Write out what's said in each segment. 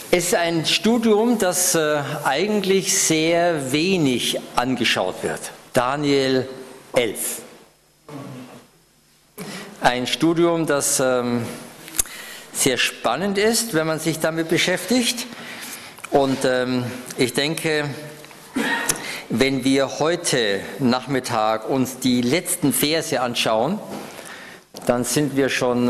Es ist ein Studium, das eigentlich sehr wenig angeschaut wird. Daniel 11. Ein Studium, das sehr spannend ist, wenn man sich damit beschäftigt. Und ich denke, wenn wir heute Nachmittag uns die letzten Verse anschauen, dann sind wir schon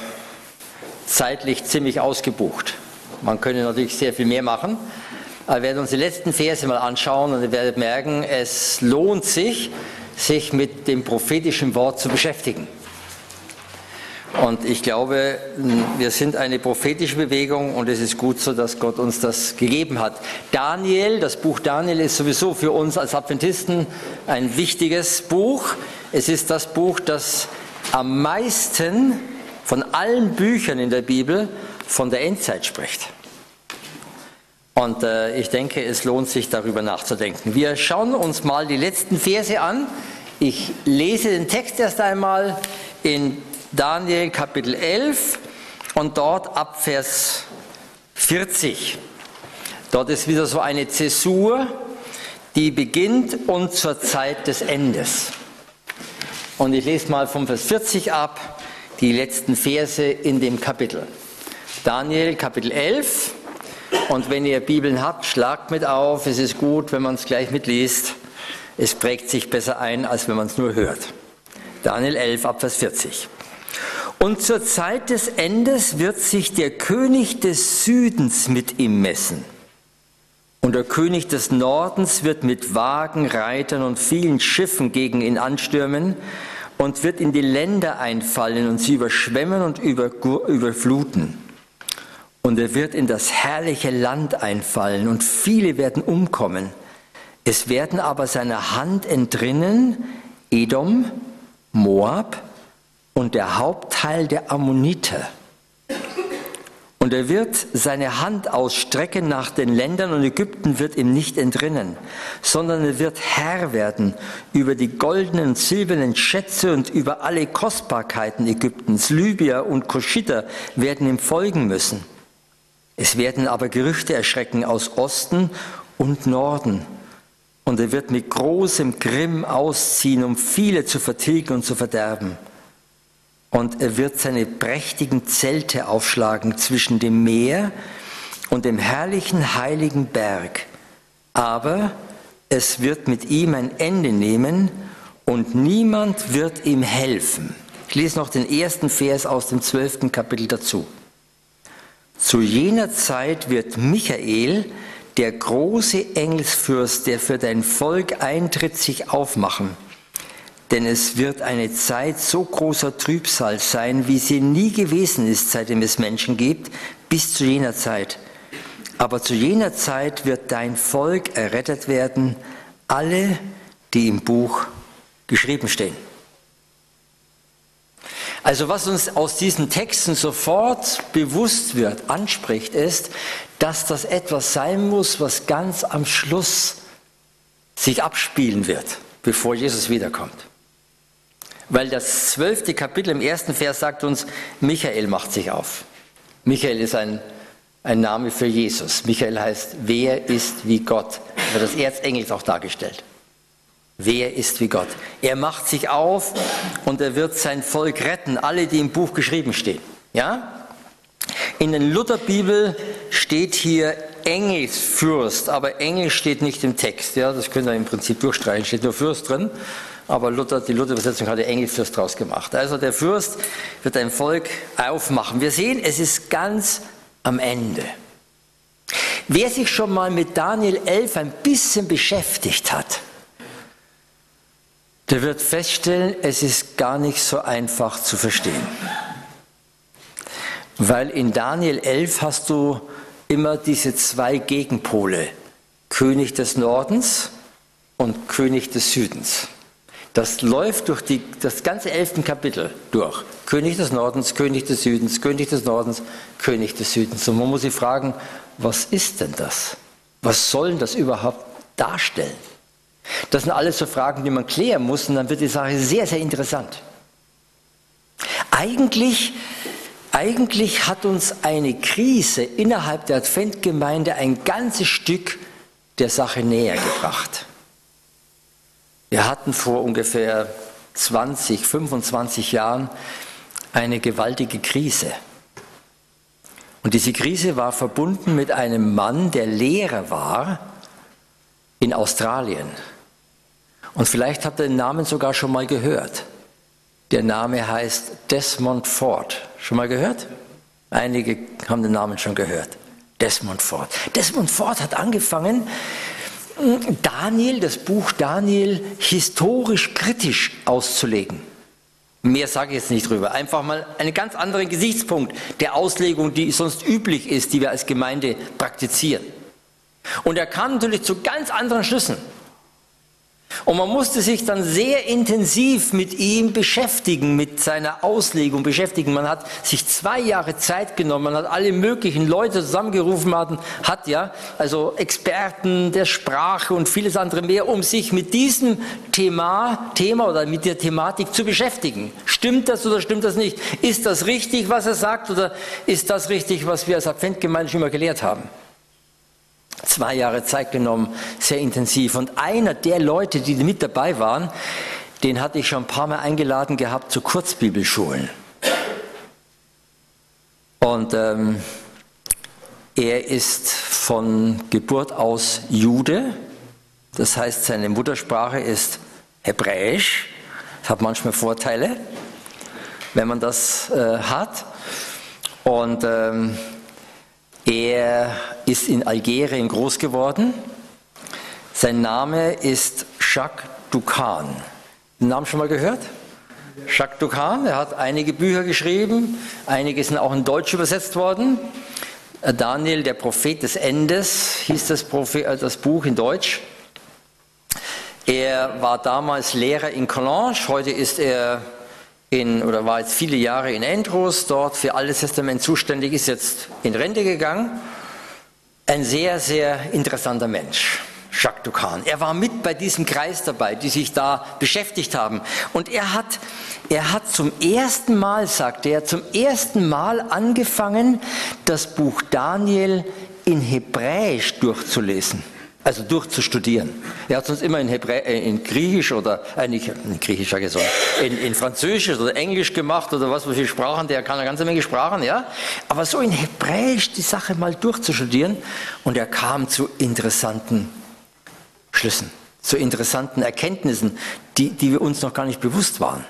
zeitlich ziemlich ausgebucht. Man könnte natürlich sehr viel mehr machen, aber wir werden uns die letzten Verse mal anschauen und ihr werdet merken, es lohnt sich, sich mit dem prophetischen Wort zu beschäftigen. Und ich glaube, wir sind eine prophetische Bewegung und es ist gut so, dass Gott uns das gegeben hat. Daniel, das Buch Daniel ist sowieso für uns als Adventisten ein wichtiges Buch. Es ist das Buch, das am meisten von allen Büchern in der Bibel von der Endzeit spricht. Und ich denke, es lohnt sich, darüber nachzudenken. Wir schauen uns mal die letzten Verse an. Ich lese den Text erst einmal in Daniel Kapitel 11 und dort ab Vers 40. Dort ist wieder so eine Zäsur, die beginnt und zur Zeit des Endes. Und ich lese mal vom Vers 40 ab die letzten Verse in dem Kapitel. Daniel Kapitel 11. Und wenn ihr Bibeln habt, schlagt mit auf. Es ist gut, wenn man es gleich mitliest. Es prägt sich besser ein, als wenn man es nur hört. Daniel 11 ab Vers 40. Und zur Zeit des Endes wird sich der König des Südens mit ihm messen. Und der König des Nordens wird mit Wagen, Reitern und vielen Schiffen gegen ihn anstürmen und wird in die Länder einfallen und sie überschwemmen und überfluten. Und er wird in das herrliche Land einfallen und viele werden umkommen. Es werden aber seiner Hand entrinnen Edom, Moab und der Hauptteil der Ammoniter. Und er wird seine Hand ausstrecken nach den Ländern und Ägypten wird ihm nicht entrinnen, sondern er wird Herr werden über die goldenen und silbernen Schätze und über alle Kostbarkeiten Ägyptens. Libyer und Kuschiter werden ihm folgen müssen. Es werden aber Gerüchte erschrecken aus Osten und Norden. Und er wird mit großem Grimm ausziehen, um viele zu vertilgen und zu verderben. Und er wird seine prächtigen Zelte aufschlagen zwischen dem Meer und dem herrlichen heiligen Berg. Aber es wird mit ihm ein Ende nehmen und niemand wird ihm helfen. Ich lese noch den ersten Vers aus dem 12. Kapitel dazu. Zu jener Zeit wird Michael, der große Engelsfürst, der für dein Volk eintritt, sich aufmachen. Denn es wird eine Zeit so großer Trübsal sein, wie sie nie gewesen ist, seitdem es Menschen gibt, bis zu jener Zeit. Aber zu jener Zeit wird dein Volk errettet werden, alle, die im Buch geschrieben stehen. Also was uns aus diesen Texten sofort bewusst wird, anspricht, ist, dass das etwas sein muss, was ganz am Schluss sich abspielen wird, bevor Jesus wiederkommt. Weil das 12. Kapitel im 1. Vers sagt uns, Michael macht sich auf. Michael ist ein Name für Jesus. Michael heißt, wer ist wie Gott? Da wird das Erzengel auch dargestellt. Wer ist wie Gott? Er macht sich auf und er wird sein Volk retten, alle, die im Buch geschrieben stehen. Ja? In der Lutherbibel steht hier Engelsfürst, aber Engel steht nicht im Text. Ja? Das könnt ihr im Prinzip durchstreichen, steht nur Fürst drin. Aber die Luther-Übersetzung hat der Engelfürst draus gemacht. Also der Fürst wird ein Volk aufmachen. Wir sehen, es ist ganz am Ende. Wer sich schon mal mit Daniel 11 ein bisschen beschäftigt hat, der wird feststellen, es ist gar nicht so einfach zu verstehen. Weil in Daniel 11 hast du immer diese zwei Gegenpole, König des Nordens und König des Südens. Das läuft durch das ganze 11. Kapitel durch. König des Nordens, König des Südens, König des Nordens, König des Südens. Und man muss sich fragen, was ist denn das? Was soll das überhaupt darstellen? Das sind alles so Fragen, die man klären muss und dann wird die Sache sehr, sehr interessant. Eigentlich Eigentlich hat uns eine Krise innerhalb der Adventgemeinde ein ganzes Stück der Sache näher gebracht. Wir hatten vor ungefähr 20, 25 Jahren eine gewaltige Krise. Und diese Krise war verbunden mit einem Mann, der Lehrer war in Australien. Und vielleicht habt ihr den Namen sogar schon mal gehört. Der Name heißt Desmond Ford. Schon mal gehört? Einige haben den Namen schon gehört. Desmond Ford. Desmond Ford hat angefangen, das Buch Daniel, historisch kritisch auszulegen. Mehr sage ich jetzt nicht drüber. Einfach mal einen ganz anderen Gesichtspunkt der Auslegung, die sonst üblich ist, die wir als Gemeinde praktizieren. Und er kam natürlich zu ganz anderen Schlüssen. Und man musste sich dann sehr intensiv mit ihm beschäftigen, mit seiner Auslegung beschäftigen. Man hat sich 2 Jahre Zeit genommen, man hat alle möglichen Leute zusammengerufen, also Experten der Sprache und vieles andere mehr, um sich mit diesem Thema oder mit der Thematik zu beschäftigen. Stimmt das oder stimmt das nicht? Ist das richtig, was er sagt, oder ist das richtig, was wir als Adventgemeinde schon immer gelehrt haben? 2 Jahre Zeit genommen, sehr intensiv. Und einer der Leute, die mit dabei waren, den hatte ich schon ein paar Mal eingeladen gehabt zu Kurzbibelschulen. Und er ist von Geburt aus Jude. Das heißt, seine Muttersprache ist Hebräisch. Das hat manchmal Vorteile, wenn man das hat. Und er ist in Algerien groß geworden. Sein Name ist Jacques Doukhan. Den Namen schon mal gehört? Jacques Doukhan, er hat einige Bücher geschrieben, einige sind auch in Deutsch übersetzt worden. Daniel, der Prophet des Endes, hieß das Buch in Deutsch. Er war damals Lehrer in Collonges, heute ist er war jetzt viele Jahre in Endros, dort für Altes Testament zuständig, ist jetzt in Rente gegangen. Ein sehr, sehr interessanter Mensch, Jacques Doukhan. Er war mit bei diesem Kreis dabei, die sich da beschäftigt haben. Und er hat zum ersten Mal, sagt er, angefangen, das Buch Daniel in Hebräisch durchzulesen. Also durchzustudieren. Er hat sonst immer in Griechisch oder, nicht in Griechisch, sage ich so, in Französisch oder Englisch gemacht oder was für Sprachen, der kann eine ganze Menge Sprachen, ja. Aber so in Hebräisch die Sache mal durchzustudieren und er kam zu interessanten Schlüssen, zu interessanten Erkenntnissen, die wir uns noch gar nicht bewusst waren.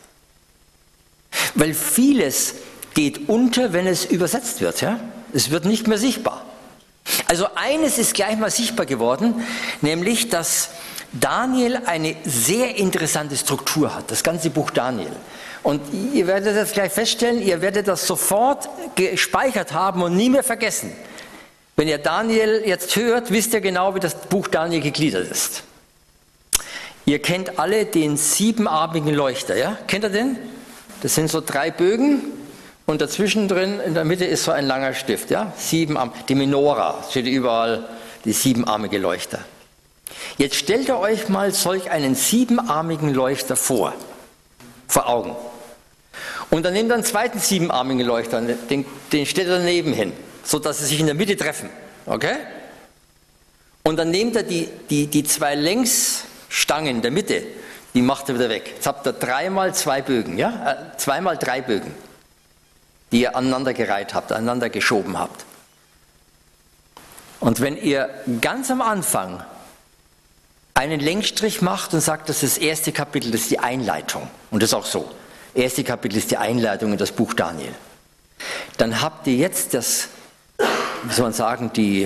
Weil vieles geht unter, wenn es übersetzt wird, ja. Es wird nicht mehr sichtbar. Also eines ist gleich mal sichtbar geworden, nämlich, dass Daniel eine sehr interessante Struktur hat, das ganze Buch Daniel. Und ihr werdet das gleich feststellen, ihr werdet das sofort gespeichert haben und nie mehr vergessen. Wenn ihr Daniel jetzt hört, wisst ihr genau, wie das Buch Daniel gegliedert ist. Ihr kennt alle den 7-armigen Leuchter, ja? Kennt ihr den? Das sind so 3 Bögen. Und dazwischen drin, in der Mitte ist so ein langer Stift, ja? 7 Arme, die Menora, steht überall, die 7-armige Leuchter. Jetzt stellt ihr euch mal solch einen 7-armigen Leuchter vor Augen. Und dann nehmt ihr einen zweiten 7-armigen Leuchter, den stellt ihr daneben hin, sodass sie sich in der Mitte treffen, okay? Und dann nehmt ihr die 2 Längsstangen in der Mitte, die macht ihr wieder weg. Jetzt habt ihr 3 mal 2 Bögen, ja? 2 mal 3 Bögen, die ihr aneinander gereiht habt, aneinander geschoben habt. Und wenn ihr ganz am Anfang einen Längsstrich macht und sagt, das ist das erste Kapitel, das ist die Einleitung, und das ist auch so, das erste Kapitel ist die Einleitung in das Buch Daniel, dann habt ihr jetzt das, wie soll man sagen, die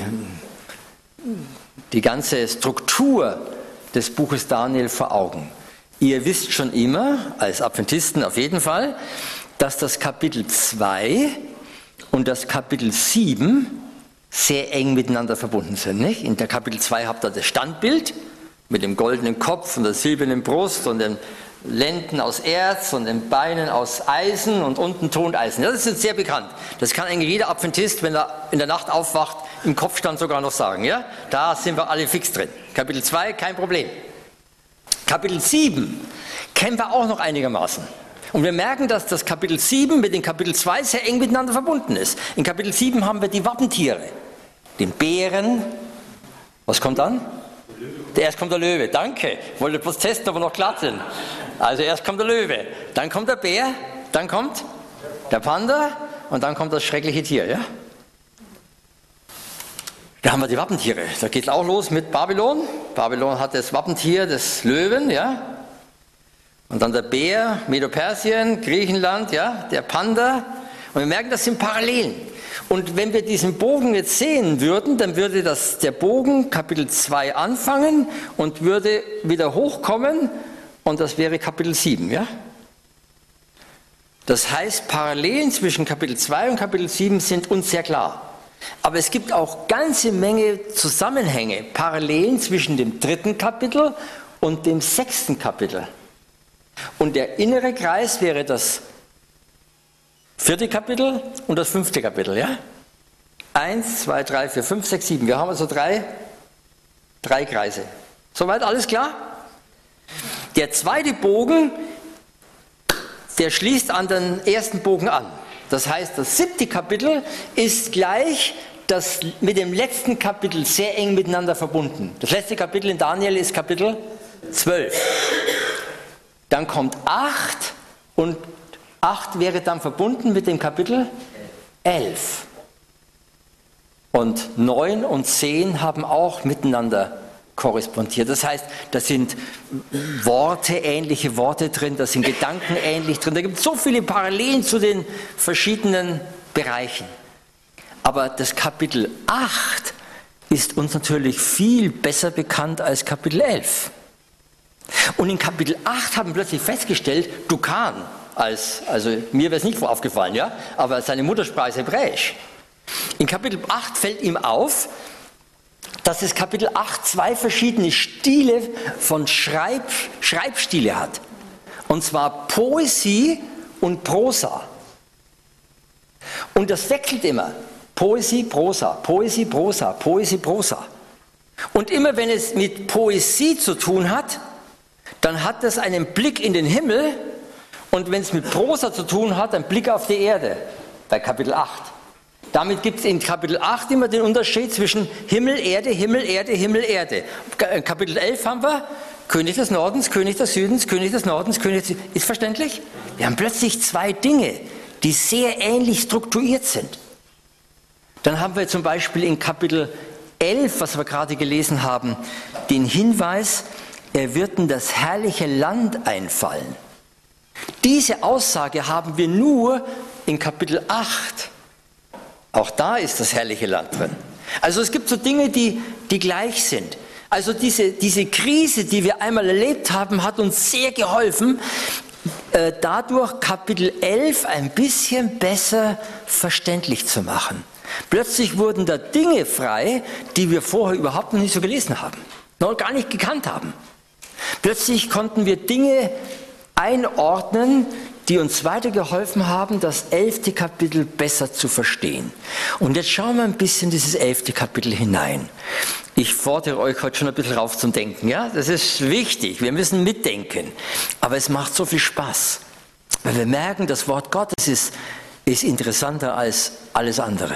ganze Struktur des Buches Daniel vor Augen. Ihr wisst schon immer, als Adventisten auf jeden Fall, dass das Kapitel 2 und das Kapitel 7 sehr eng miteinander verbunden sind. Nicht? In der Kapitel 2 habt ihr das Standbild mit dem goldenen Kopf und der silbernen Brust und den Lenden aus Erz und den Beinen aus Eisen und unten Toneisen. Ja, das ist sehr bekannt. Das kann eigentlich jeder Adventist, wenn er in der Nacht aufwacht, im Kopfstand sogar noch sagen. Ja? Da sind wir alle fix drin. Kapitel 2, kein Problem. Kapitel 7 kennen wir auch noch einigermaßen. Und wir merken, dass das Kapitel 7 mit dem Kapitel 2 sehr eng miteinander verbunden ist. In Kapitel 7 haben wir die Wappentiere, den Bären. Was kommt dann? Erst kommt der Löwe, danke. Ich wollte bloß testen, ob wir noch glatt sind. Also erst kommt der Löwe, dann kommt der Bär, dann kommt der Panda und dann kommt das schreckliche Tier. Ja? Da haben wir die Wappentiere. Da geht es auch los mit Babylon. Babylon hat das Wappentier des Löwen, ja. Und dann der Bär, Medo-Persien, Griechenland, ja, der Panda. Und wir merken, das sind Parallelen. Und wenn wir diesen Bogen jetzt sehen würden, dann würde der Bogen Kapitel 2 anfangen und würde wieder hochkommen und das wäre Kapitel 7, ja. Das heißt, Parallelen zwischen Kapitel 2 und Kapitel 7 sind uns sehr klar. Aber es gibt auch ganze Menge Zusammenhänge, Parallelen zwischen dem 3. Kapitel und dem 6. Kapitel. Und der innere Kreis wäre das 4. Kapitel und das 5. Kapitel, ja? 1, 2, 3, 4, 5, 6, 7. Wir haben also drei Kreise. Soweit alles klar? Der zweite Bogen, der schließt an den ersten Bogen an. Das heißt, das 7. Kapitel ist gleich das mit dem letzten Kapitel sehr eng miteinander verbunden. Das letzte Kapitel in Daniel ist Kapitel 12. Dann kommt 8 und 8 wäre dann verbunden mit dem Kapitel 11. Und 9 und 10 haben auch miteinander korrespondiert. Das heißt, da sind ähnliche Worte drin, da sind Gedanken ähnlich drin. Da gibt es so viele Parallelen zu den verschiedenen Bereichen. Aber das Kapitel 8 ist uns natürlich viel besser bekannt als Kapitel 11. Und in Kapitel 8 haben wir plötzlich festgestellt, Dukan, also mir wäre es nicht aufgefallen, ja, aber seine Muttersprache ist Hebräisch. In Kapitel 8 fällt ihm auf, dass das Kapitel 8 2 verschiedene Stile von Schreibstile hat. Und zwar Poesie und Prosa. Und das wechselt immer. Poesie, Prosa, Poesie, Prosa, Poesie, Prosa. Und immer wenn es mit Poesie zu tun hat, dann hat das einen Blick in den Himmel. Und wenn es mit Prosa zu tun hat, einen Blick auf die Erde. Bei Kapitel 8. Damit gibt es in Kapitel 8 immer den Unterschied zwischen Himmel, Erde, Himmel, Erde, Himmel, Erde. In Kapitel 11 haben wir König des Nordens, König des Südens, König des Nordens, König des Südens. Ist verständlich? Wir haben plötzlich zwei Dinge, die sehr ähnlich strukturiert sind. Dann haben wir zum Beispiel in Kapitel 11, was wir gerade gelesen haben, den Hinweis, er wird in das herrliche Land einfallen. Diese Aussage haben wir nur in Kapitel 8. Auch da ist das herrliche Land drin. Also es gibt so Dinge, die gleich sind. Also diese Krise, die wir einmal erlebt haben, hat uns sehr geholfen, dadurch Kapitel 11 ein bisschen besser verständlich zu machen. Plötzlich wurden da Dinge frei, die wir vorher überhaupt noch nicht so gelesen haben, noch gar nicht gekannt haben. Plötzlich konnten wir Dinge einordnen, die uns weitergeholfen haben, das 11. Kapitel besser zu verstehen. Und jetzt schauen wir ein bisschen dieses 11. Kapitel hinein. Ich fordere euch heute schon ein bisschen rauf zum Denken. Ja? Das ist wichtig, wir müssen mitdenken. Aber es macht so viel Spaß, weil wir merken, das Wort Gottes ist interessanter als alles andere.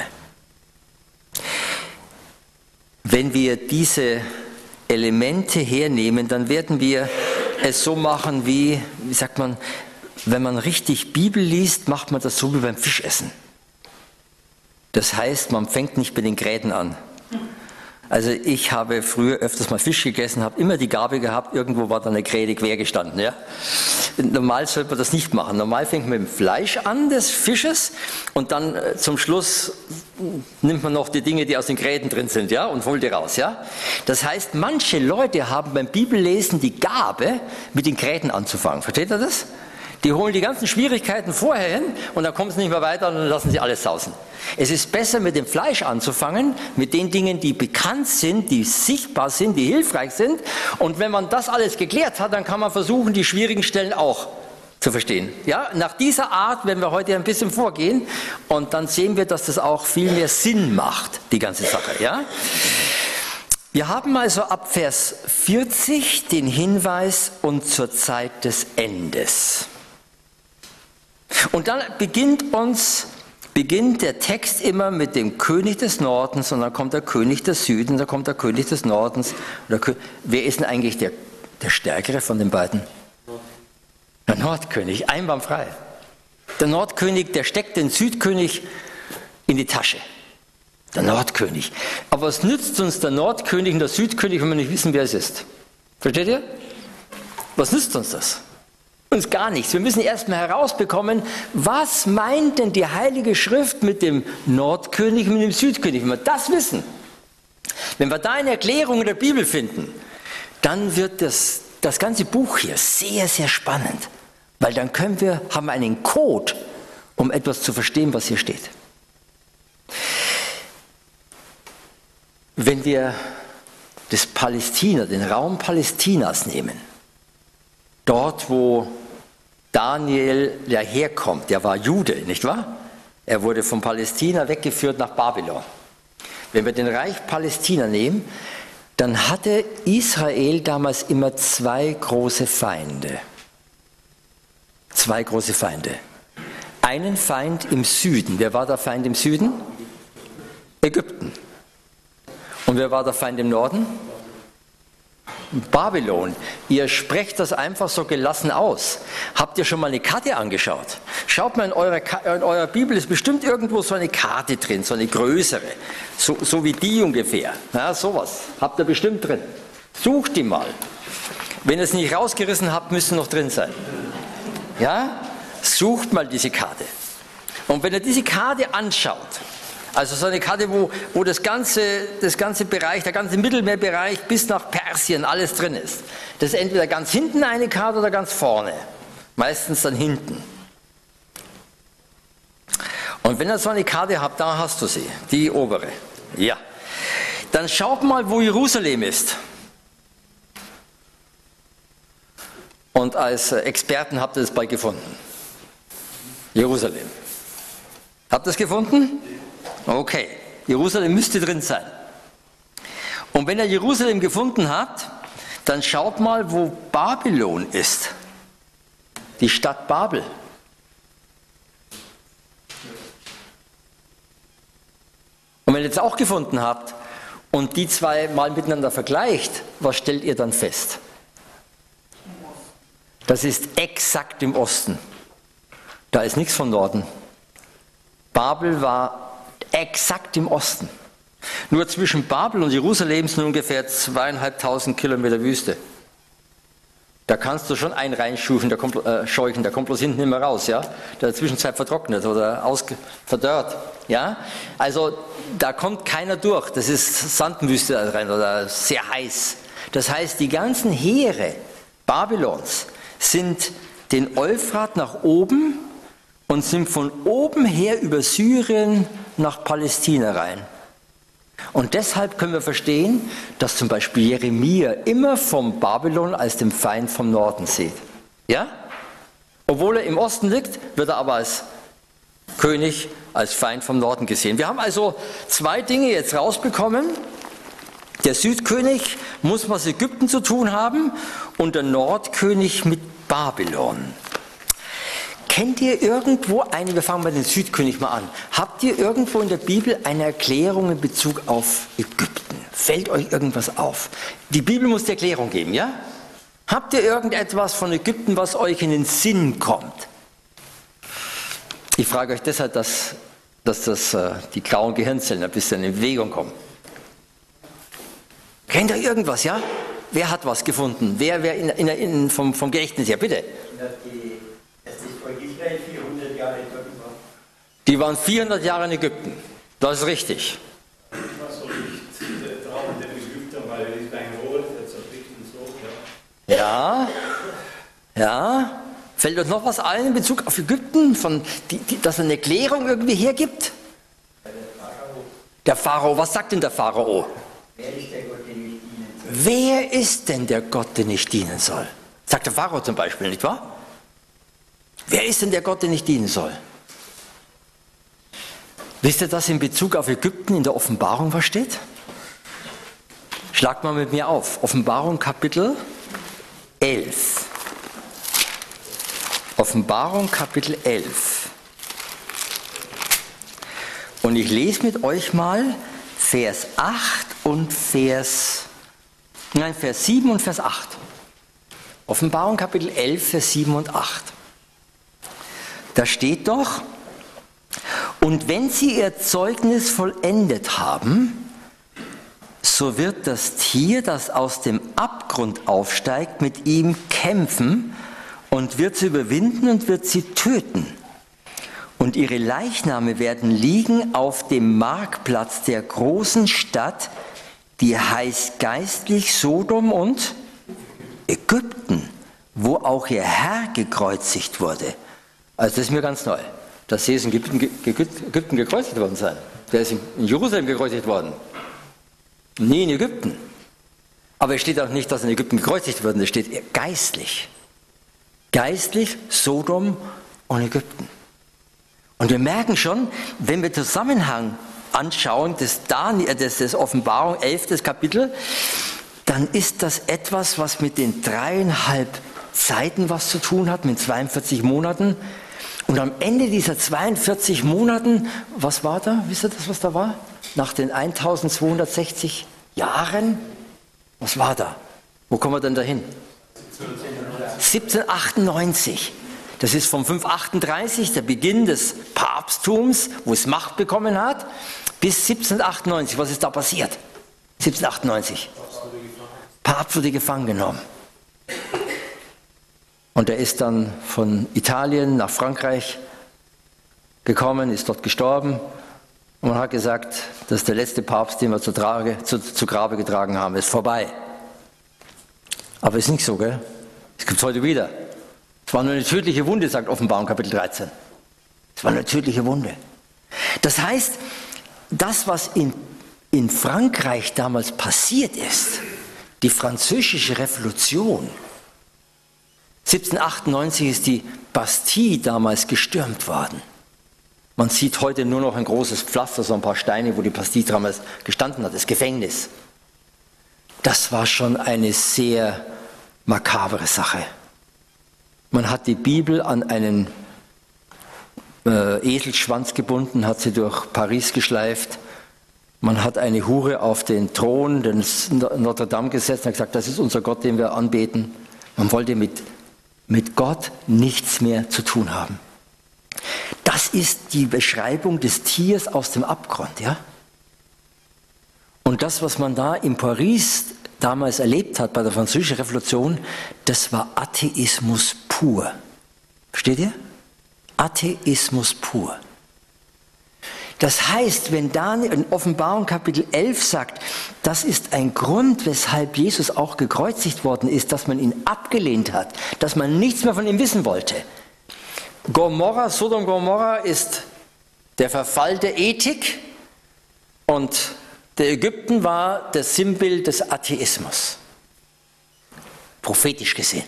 Wenn wir diese Elemente hernehmen, dann werden wir es so machen wie sagt man, wenn man richtig Bibel liest, macht man das so wie beim Fischessen. Das heißt, man fängt nicht mit den Gräten an. Also ich habe früher öfters mal Fisch gegessen, habe immer die Gabel gehabt, irgendwo war da eine Gräte quer gestanden. Ja? Normal sollte man das nicht machen. Normal fängt man mit dem Fleisch an des Fisches und dann zum Schluss nimmt man noch die Dinge, die aus den Gräten drin sind, ja, und holt die raus. Ja? Das heißt, manche Leute haben beim Bibellesen die Gabe, mit den Gräten anzufangen. Versteht ihr das? Die holen die ganzen Schwierigkeiten vorher hin und dann kommen sie nicht mehr weiter und dann lassen sie alles sausen. Es ist besser, mit dem Fleisch anzufangen, mit den Dingen, die bekannt sind, die sichtbar sind, die hilfreich sind. Und wenn man das alles geklärt hat, dann kann man versuchen, die schwierigen Stellen auch zu verstehen. Ja, nach dieser Art werden wir heute ein bisschen vorgehen und dann sehen wir, dass das auch viel mehr Sinn macht, die ganze Sache. Ja? Wir haben also ab Vers 40 den Hinweis und zur Zeit des Endes. Und dann beginnt der Text immer mit dem König des Nordens und dann kommt der König des Südens, dann kommt der König des Nordens. Wer ist denn eigentlich der Stärkere von den beiden? Der Nordkönig, einwandfrei. Der Nordkönig, der steckt den Südkönig in die Tasche. Der Nordkönig. Aber was nützt uns der Nordkönig und der Südkönig, wenn wir nicht wissen, wer es ist? Versteht ihr? Was nützt uns das? Uns gar nichts. Wir müssen erstmal herausbekommen, was meint denn die Heilige Schrift mit dem Nordkönig und mit dem Südkönig? Wenn wir das wissen, wenn wir da eine Erklärung in der Bibel finden, dann wird das ganze Buch hier sehr, sehr spannend. Weil dann haben wir einen Code, um etwas zu verstehen, was hier steht. Wenn wir den Raum Palästinas nehmen, dort, wo Daniel ja herkommt, der war Jude, nicht wahr? Er wurde von Palästina weggeführt nach Babylon. Wenn wir den Reich Palästina nehmen, dann hatte Israel damals immer zwei große Feinde. Zwei große Feinde. Einen Feind im Süden. Wer war der Feind im Süden? Ägypten. Und wer war der Feind im Norden? Babylon. Ihr sprecht das einfach so gelassen aus. Habt ihr schon mal eine Karte angeschaut? Schaut mal in eurer Bibel, ist bestimmt irgendwo so eine Karte drin, so eine größere. So wie die ungefähr. Ja, sowas habt ihr bestimmt drin. Sucht die mal. Wenn ihr es nicht rausgerissen habt, müssen noch drin sein. Ja? Sucht mal diese Karte. Und wenn ihr diese Karte anschaut, also so eine Karte, wo das ganze Bereich, der ganze Mittelmeerbereich bis nach Persien alles drin ist. Das ist entweder ganz hinten eine Karte oder ganz vorne. Meistens dann hinten. Und wenn ihr so eine Karte habt, da hast du sie, die obere. Ja. Dann schaut mal, wo Jerusalem ist. Und als Experten habt ihr das bald gefunden. Jerusalem. Habt ihr es gefunden? Okay, Jerusalem müsste drin sein. Und wenn ihr Jerusalem gefunden habt, dann schaut mal, wo Babylon ist. Die Stadt Babel. Und wenn ihr jetzt auch gefunden habt und die zwei mal miteinander vergleicht, was stellt ihr dann fest? Das ist exakt im Osten. Da ist nichts von Norden. Babel war exakt im Osten. Nur zwischen Babel und Jerusalem sind ungefähr 2500 Kilometer Wüste. Da kannst du schon einen reinscheuchen, der kommt bloß hinten immer raus, ja? Der in der Zwischenzeit vertrocknet oder verdörrt, ja? Also da kommt keiner durch, das ist Sandwüste rein oder sehr heiß. Das heißt, die ganzen Heere Babylons sind den Euphrat nach oben und sind von oben her über Syrien nach Palästina rein. Und deshalb können wir verstehen, dass zum Beispiel Jeremia immer vom Babylon als dem Feind vom Norden sieht. Ja? Obwohl er im Osten liegt, wird er aber als König, als Feind vom Norden gesehen. Wir haben also zwei Dinge jetzt rausbekommen. Der Südkönig muss was mit Ägypten zu tun haben und der Nordkönig mit Babylon. Kennt ihr irgendwo wir fangen bei den Südkönig mal an. Habt ihr irgendwo in der Bibel eine Erklärung in Bezug auf Ägypten? Fällt euch irgendwas auf? Die Bibel muss die Erklärung geben, ja? Habt ihr irgendetwas von Ägypten, was euch in den Sinn kommt? Ich frage euch deshalb, dass die grauen Gehirnzellen ein bisschen in Bewegung kommen. Kennt ihr irgendwas, ja? Wer hat was gefunden? Wer vom Gedächtnis her, bitte? Die waren 400 Jahre in Ägypten. Das ist richtig. Ja. Fällt euch noch was ein in Bezug auf Ägypten, dass es eine Erklärung irgendwie hergibt? Der Pharao. Was sagt denn der Pharao? Wer ist denn der Gott, den ich dienen soll? Sagt der Pharao zum Beispiel, nicht wahr? Wer ist denn der Gott, den ich dienen soll? Wisst ihr, dass in Bezug auf Ägypten in der Offenbarung was steht? Schlagt mal mit mir auf. Offenbarung Kapitel 11. Offenbarung Kapitel 11. Und ich lese mit euch mal Vers 7 und Vers 8. Offenbarung Kapitel 11, Vers 7 und 8. Da steht doch: Und wenn sie ihr Zeugnis vollendet haben, so wird das Tier, das aus dem Abgrund aufsteigt, mit ihm kämpfen und wird sie überwinden und wird sie töten. Und ihre Leichname werden liegen auf dem Marktplatz der großen Stadt, die heißt geistlich Sodom und Ägypten, wo auch ihr Herr gekreuzigt wurde. Also das ist mir ganz neu, dass sie in Ägypten gekreuzigt worden sein. Der ist in Jerusalem gekreuzigt worden, nie in Ägypten. Aber es steht auch nicht, dass in Ägypten gekreuzigt wurde, es steht geistlich. Geistlich Sodom und Ägypten. Und wir merken schon, wenn wir Zusammenhang anschauen, das Offenbarung 11. Kapitel, dann ist das etwas, was mit den 3,5 Zeiten was zu tun hat, mit 42 Monaten. Und am Ende dieser 42 Monaten, was war da? Wisst ihr das, was da war? Nach den 1260 Jahren, was war da? Wo kommen wir denn dahin? 1798. Das ist vom 538, der Beginn des Papsttums, wo es Macht bekommen hat, bis 1798. Was ist da passiert? 1798. Papst wurde gefangen genommen. Und er ist dann von Italien nach Frankreich gekommen, ist dort gestorben. Und man hat gesagt, das ist der letzte Papst, den wir zu Grabe getragen haben. Ist vorbei. Aber ist nicht so, gell? Es gibt es heute wieder. Es war nur eine tödliche Wunde, sagt Offenbarung Kapitel 13. Es war eine tödliche Wunde. Das heißt, das, was in Frankreich damals passiert ist, die französische Revolution, 1798 ist die Bastille damals gestürmt worden. Man sieht heute nur noch ein großes Pflaster, so ein paar Steine, wo die Bastille damals gestanden hat, das Gefängnis. Das war schon eine sehr makabere Sache. Man hat die Bibel an einen Eselschwanz gebunden, hat sie durch Paris geschleift. Man hat eine Hure auf den Thron, den Notre Dame gesetzt und gesagt, das ist unser Gott, den wir anbeten. Man wollte mit Gott nichts mehr zu tun haben. Das ist die Beschreibung des Tiers aus dem Abgrund, ja? Und das, was man da in Paris damals erlebt hat bei der Französischen Revolution, das war Atheismus pur. Versteht ihr? Atheismus pur. Das heißt, wenn Daniel in Offenbarung Kapitel 11 sagt, das ist ein Grund, weshalb Jesus auch gekreuzigt worden ist, dass man ihn abgelehnt hat, dass man nichts mehr von ihm wissen wollte. Sodom Gomorra ist der Verfall der Ethik und der Ägypten war das Sinnbild des Atheismus. Prophetisch gesehen.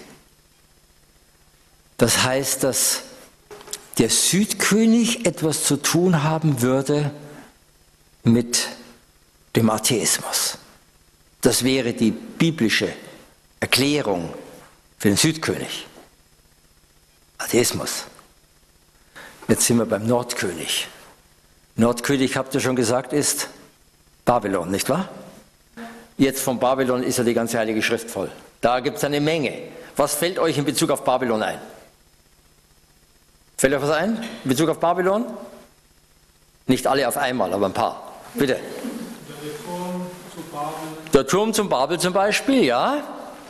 Das heißt, dass der Südkönig etwas zu tun haben würde mit dem Atheismus. Das wäre die biblische Erklärung für den Südkönig. Atheismus. Jetzt sind wir beim Nordkönig. Nordkönig, habt ihr schon gesagt, ist Babylon, nicht wahr? Jetzt von Babylon ist ja die ganze Heilige Schrift voll. Da gibt es eine Menge. Was fällt euch in Bezug auf Babylon ein? Fällt euch was ein in Bezug auf Babylon? Nicht alle auf einmal, aber ein paar. Bitte. Der Turm zu Babel. Der Turm zum Babel zum Beispiel, ja.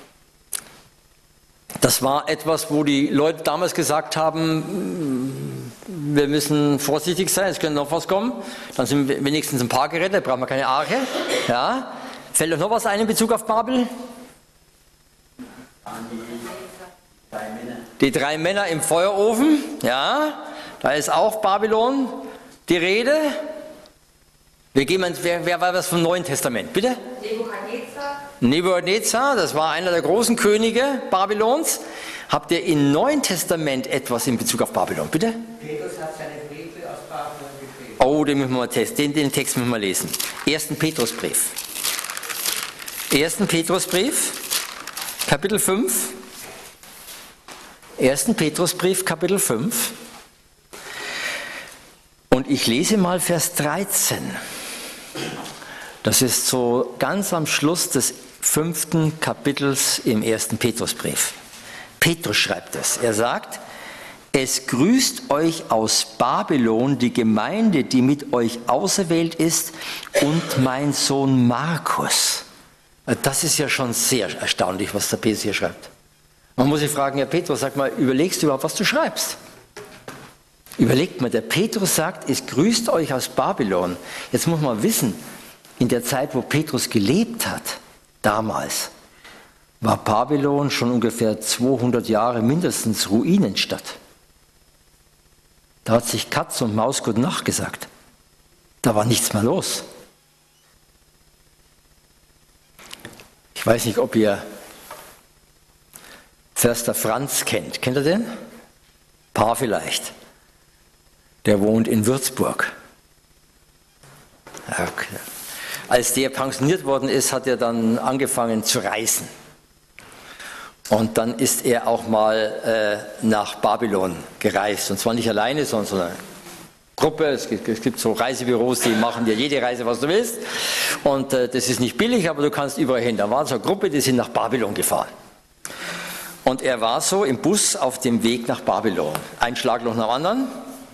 Das war etwas, wo die Leute damals gesagt haben, wir müssen vorsichtig sein, es könnte noch was kommen. Dann sind wir wenigstens ein paar gerettet, brauchen wir keine Arche. Ja. Fällt euch noch was ein in Bezug auf Babel? Die 3 Männer im Feuerofen, ja, da ist auch Babylon die Rede. Wer war das vom Neuen Testament? Bitte? Nebukadnezar, das war einer der großen Könige Babylons. Habt ihr im Neuen Testament etwas in Bezug auf Babylon? Bitte? Petrus hat seine Briefe aus Babylon geschrieben. Oh, den müssen wir mal testen. Den Text müssen wir mal lesen. 1. Petrusbrief. 1. Petrusbrief, Kapitel 5. 1. Petrusbrief, Kapitel 5. Und ich lese mal Vers 13. Das ist so ganz am Schluss des 5. Kapitels im 1. Petrusbrief. Petrus schreibt es. Er sagt, es grüßt euch aus Babylon die Gemeinde, die mit euch auserwählt ist, und mein Sohn Markus. Das ist ja schon sehr erstaunlich, was der Petrus hier schreibt. Man muss sich fragen, Herr Petrus, sag mal, überlegst du überhaupt, was du schreibst? Überlegt mal, der Petrus sagt, es grüßt euch aus Babylon. Jetzt muss man wissen, in der Zeit, wo Petrus gelebt hat, damals, war Babylon schon ungefähr 200 Jahre mindestens Ruinenstadt. Da hat sich Katz und Maus gute Nacht gesagt. Da war nichts mehr los. Ich weiß nicht, ob ihr Förster Franz kennt. Kennt ihr den? Paar vielleicht. Der wohnt in Würzburg. Okay. Als der pensioniert worden ist, hat er dann angefangen zu reisen. Und dann ist er auch mal nach Babylon gereist. Und zwar nicht alleine, sondern so eine Gruppe. Es gibt so Reisebüros, die machen dir jede Reise, was du willst. Und das ist nicht billig, aber du kannst überall hin. Da war so eine Gruppe, die sind nach Babylon gefahren. Und er war so im Bus auf dem Weg nach Babylon. Ein Schlagloch nach dem anderen.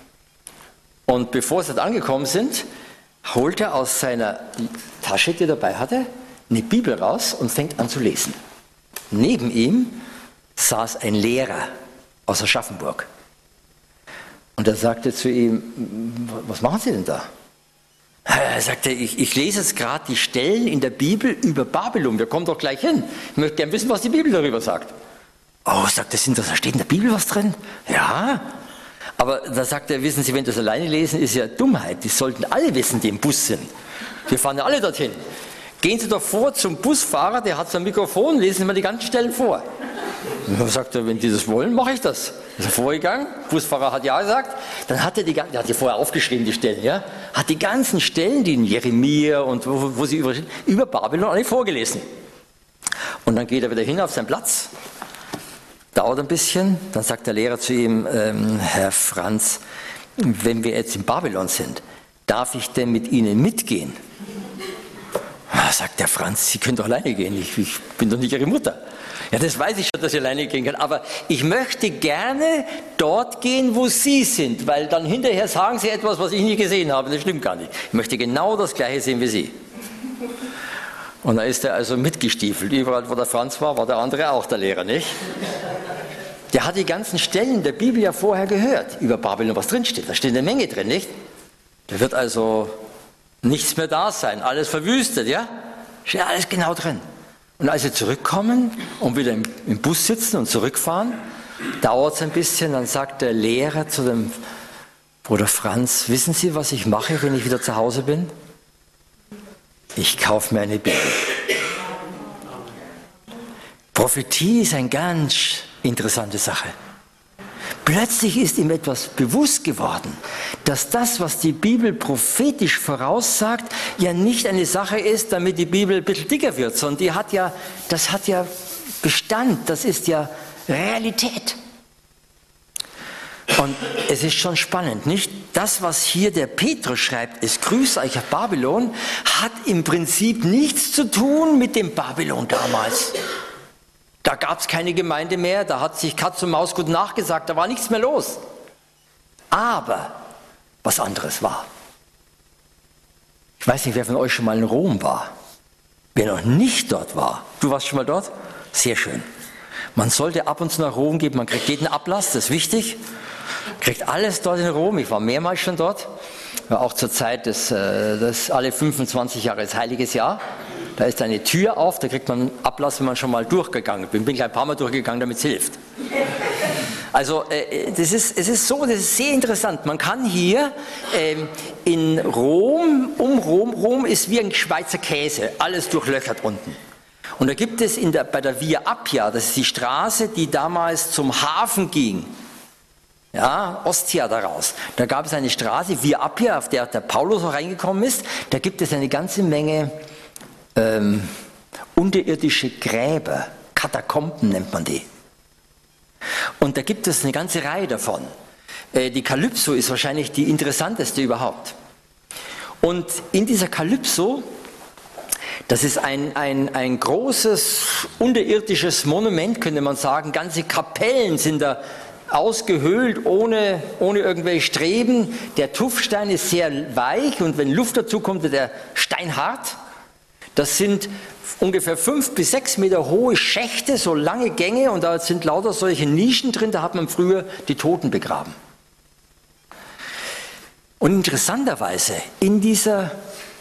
Und bevor sie dort angekommen sind, holt er aus seiner Tasche, die er dabei hatte, eine Bibel raus und fängt an zu lesen. Neben ihm saß ein Lehrer aus Aschaffenburg. Und er sagte zu ihm, was machen Sie denn da? Er sagte, ich lese jetzt gerade die Stellen in der Bibel über Babylon. Wir kommen doch gleich hin. Ich möchte gerne wissen, was die Bibel darüber sagt. Oh, sagt er, da steht in der Bibel was drin? Ja. Aber da sagt er, wissen Sie, wenn das alleine lesen, ist ja Dummheit. Die sollten alle wissen, die im Bus sind. Wir fahren ja alle dorthin. Gehen Sie doch vor zum Busfahrer, der hat so ein Mikrofon, lesen Sie mal die ganzen Stellen vor. Und dann sagt er, wenn die das wollen, mache ich das. Ist er vorgegangen, Busfahrer hat ja gesagt, dann hat er der hat ja vorher aufgeschrieben, die Stellen, ja, hat die ganzen Stellen, die in Jeremia und wo sie über Babylon alle vorgelesen. Und dann geht er wieder hin auf seinen Platz, dauert ein bisschen, dann sagt der Lehrer zu ihm, Herr Franz, wenn wir jetzt in Babylon sind, darf ich denn mit Ihnen mitgehen? Sagt der Franz, Sie können doch alleine gehen, ich bin doch nicht Ihre Mutter. Ja, das weiß ich schon, dass ich alleine gehen kann, aber ich möchte gerne dort gehen, wo Sie sind, weil dann hinterher sagen Sie etwas, was ich nie gesehen habe, das stimmt gar nicht. Ich möchte genau das Gleiche sehen wie Sie. Und da ist er also mitgestiefelt. Überall, wo der Franz war, war der andere auch der Lehrer, nicht? Der hat die ganzen Stellen der Bibel ja vorher gehört, über Babylon, was drinsteht. Da steht eine Menge drin, nicht? Da wird also nichts mehr da sein, alles verwüstet, ja? Steht alles genau drin. Und als sie zurückkommen und wieder im Bus sitzen und zurückfahren, dauert es ein bisschen, dann sagt der Lehrer zu dem Bruder Franz, wissen Sie, was ich mache, wenn ich wieder zu Hause bin? Ich kaufe mir eine Bibel. Prophetie ist eine ganz interessante Sache. Plötzlich ist ihm etwas bewusst geworden, dass das, was die Bibel prophetisch voraussagt, ja nicht eine Sache ist, damit die Bibel ein bisschen dicker wird, sondern das hat ja Bestand, das ist ja Realität. Und es ist schon spannend, nicht? Das, was hier der Petrus schreibt, es grüßt euch auf Babylon, hat im Prinzip nichts zu tun mit dem Babylon damals. Da gab es keine Gemeinde mehr, da hat sich Katz und Maus gut nachgesagt, da war nichts mehr los. Aber was anderes war. Ich weiß nicht, wer von euch schon mal in Rom war. Wer noch nicht dort war. Du warst schon mal dort? Sehr schön. Man sollte ab und zu nach Rom gehen, man kriegt jeden Ablass, das ist wichtig. Kriegt alles dort in Rom, ich war mehrmals schon dort. War auch zur Zeit des alle 25 Jahre ist heiliges Jahr. Da ist eine Tür auf, da kriegt man Ablass, wenn man schon mal durchgegangen ist. Ich bin gleich ein paar Mal durchgegangen, damit es hilft. Also es ist sehr interessant. Man kann hier in Rom, Rom ist wie ein Schweizer Käse, alles durchlöchert unten. Und da gibt es bei der Via Appia, das ist die Straße, die damals zum Hafen ging, ja, Ostia daraus. Da gab es eine Straße, Via Appia, auf der Paulus auch reingekommen ist. Da gibt es eine ganze Menge unterirdische Gräber, Katakomben nennt man die. Und da gibt es eine ganze Reihe davon. Die Kalypso ist wahrscheinlich die interessanteste überhaupt. Und in dieser Kalypso, das ist ein großes unterirdisches Monument, könnte man sagen. Ganze Kapellen sind da ausgehöhlt, ohne irgendwelche Streben. Der Tuffstein ist sehr weich und wenn Luft dazu kommt, wird er steinhart. Das sind ungefähr 5 bis 6 Meter hohe Schächte, so lange Gänge, und da sind lauter solche Nischen drin, da hat man früher die Toten begraben. Und interessanterweise, in dieser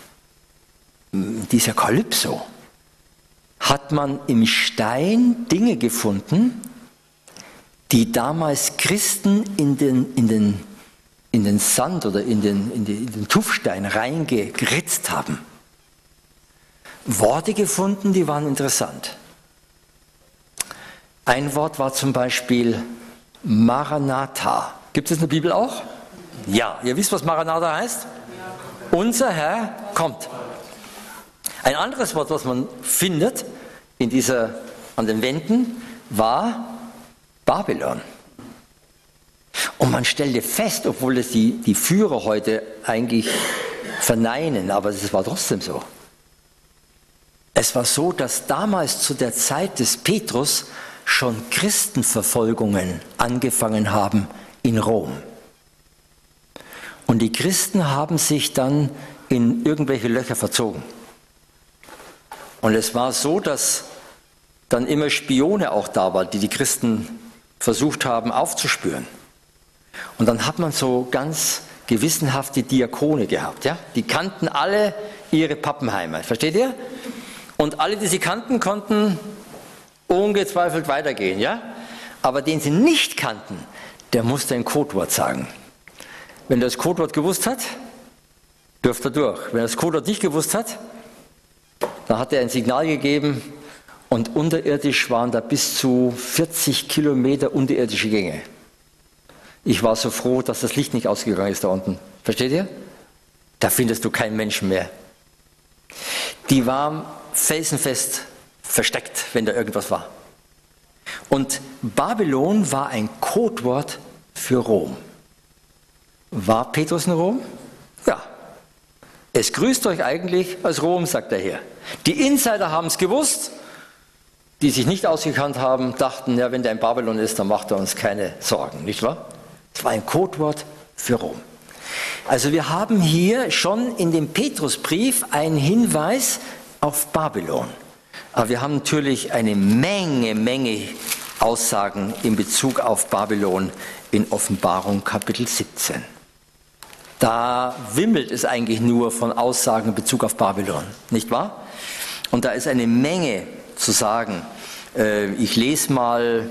Kalypso hat man im Stein Dinge gefunden, die damals Christen in den Sand oder in den Tuffstein reingeritzt haben. Worte gefunden, die waren interessant. Ein Wort war zum Beispiel Maranatha. Gibt es in der Bibel auch? Ja, ihr wisst, was Maranatha heißt? Ja. Unser Herr kommt. Ein anderes Wort, was man findet an den Wänden, war Babylon. Und man stellte fest, obwohl es die Führer heute eigentlich verneinen, aber es war trotzdem so. Es war so, dass damals zu der Zeit des Petrus schon Christenverfolgungen angefangen haben in Rom. Und die Christen haben sich dann in irgendwelche Löcher verzogen. Und es war so, dass dann immer Spione auch da waren, die Christen versucht haben aufzuspüren. Und dann hat man so ganz gewissenhafte Diakone gehabt. Ja? Die kannten alle ihre Pappenheimer. Versteht ihr? Und alle, die sie kannten, konnten ungezweifelt weitergehen. Ja? Aber den sie nicht kannten, der musste ein Codewort sagen. Wenn er das Codewort gewusst hat, dürfte er durch. Wenn er das Codewort nicht gewusst hat, dann hat er ein Signal gegeben und unterirdisch waren da bis zu 40 Kilometer unterirdische Gänge. Ich war so froh, dass das Licht nicht ausgegangen ist da unten. Versteht ihr? Da findest du keinen Menschen mehr. Die waren felsenfest versteckt, wenn da irgendwas war. Und Babylon war ein Codewort für Rom. War Petrus in Rom? Ja. Es grüßt euch eigentlich als Rom, sagt er hier. Die Insider haben es gewusst, die sich nicht ausgekannt haben, dachten, ja, wenn der in Babylon ist, dann macht er uns keine Sorgen, nicht wahr? Es war ein Codewort für Rom. Also wir haben hier schon in dem Petrusbrief einen Hinweis auf Babylon. Aber wir haben natürlich eine Menge Aussagen in Bezug auf Babylon in Offenbarung Kapitel 17. Da wimmelt es eigentlich nur von Aussagen in Bezug auf Babylon, nicht wahr? Und da ist eine Menge zu sagen. Ich lese mal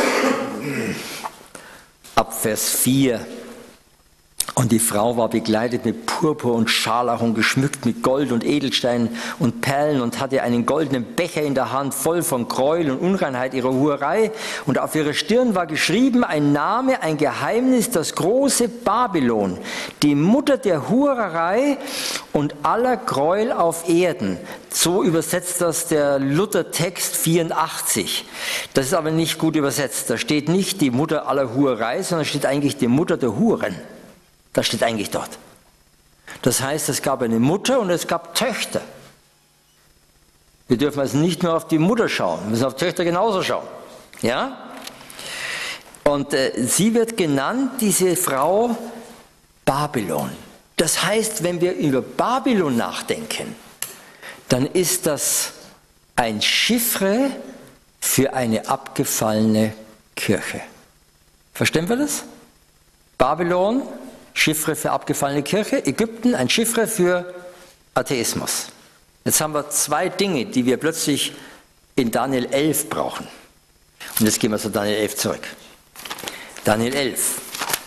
ab Vers 4. Und die Frau war bekleidet mit Purpur und Scharlach und geschmückt mit Gold und Edelsteinen und Perlen und hatte einen goldenen Becher in der Hand, voll von Gräuel und Unreinheit ihrer Hurerei. Und auf ihrer Stirn war geschrieben ein Name, ein Geheimnis, das große Babylon, die Mutter der Hurerei und aller Gräuel auf Erden. So übersetzt das der Luther-Text 84. Das ist aber nicht gut übersetzt. Da steht nicht die Mutter aller Hurerei, sondern steht eigentlich die Mutter der Huren. Das steht eigentlich dort. Das heißt, es gab eine Mutter und es gab Töchter. Wir dürfen also nicht nur auf die Mutter schauen, wir müssen auf Töchter genauso schauen. Ja? Und sie wird genannt, diese Frau, Babylon. Das heißt, wenn wir über Babylon nachdenken, dann ist das ein Chiffre für eine abgefallene Kirche. Verstehen wir das? Babylon, Chiffre für abgefallene Kirche, Ägypten, ein Chiffre für Atheismus. Jetzt haben wir zwei Dinge, die wir plötzlich in Daniel 11 brauchen. Und jetzt gehen wir zu Daniel 11 zurück. Daniel 11.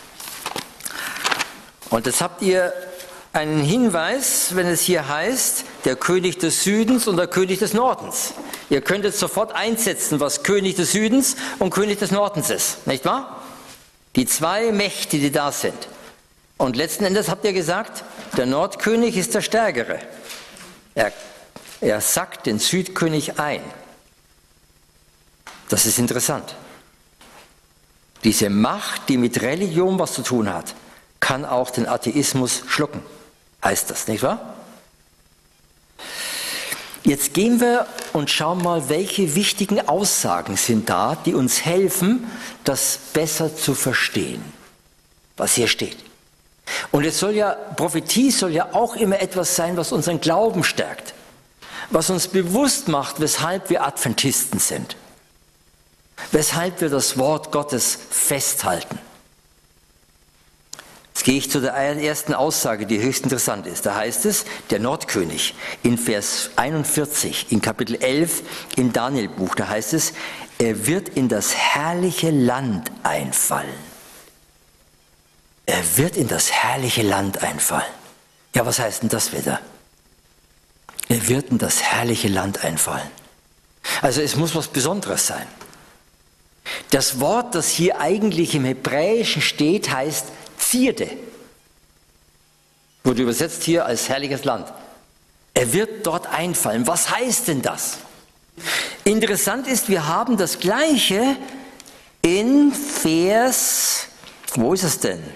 Und jetzt habt ihr einen Hinweis, wenn es hier heißt, der König des Südens und der König des Nordens. Ihr könnt jetzt sofort einsetzen, was König des Südens und König des Nordens ist, nicht wahr? Die zwei Mächte, die da sind. Und letzten Endes habt ihr gesagt, der Nordkönig ist der Stärkere. Er sackt den Südkönig ein. Das ist interessant. Diese Macht, die mit Religion was zu tun hat, kann auch den Atheismus schlucken, heißt das, nicht wahr? Jetzt gehen wir und schauen mal, welche wichtigen Aussagen sind da, die uns helfen, das besser zu verstehen, was hier steht. Und Prophetie soll ja auch immer etwas sein, was unseren Glauben stärkt, was uns bewusst macht, weshalb wir Adventisten sind, weshalb wir das Wort Gottes festhalten. Jetzt gehe ich zu der ersten Aussage, die höchst interessant ist. Da heißt es, der Nordkönig in Vers 41, in Kapitel 11 im Danielbuch, da heißt es, er wird in das herrliche Land einfallen. Er wird in das herrliche Land einfallen. Ja, was heißt denn das wieder? Er wird in das herrliche Land einfallen. Also es muss was Besonderes sein. Das Wort, das hier eigentlich im Hebräischen steht, heißt Zierde. Wurde übersetzt hier als herrliches Land. Er wird dort einfallen. Was heißt denn das? Interessant ist, wir haben das Gleiche in Vers, wo ist es denn?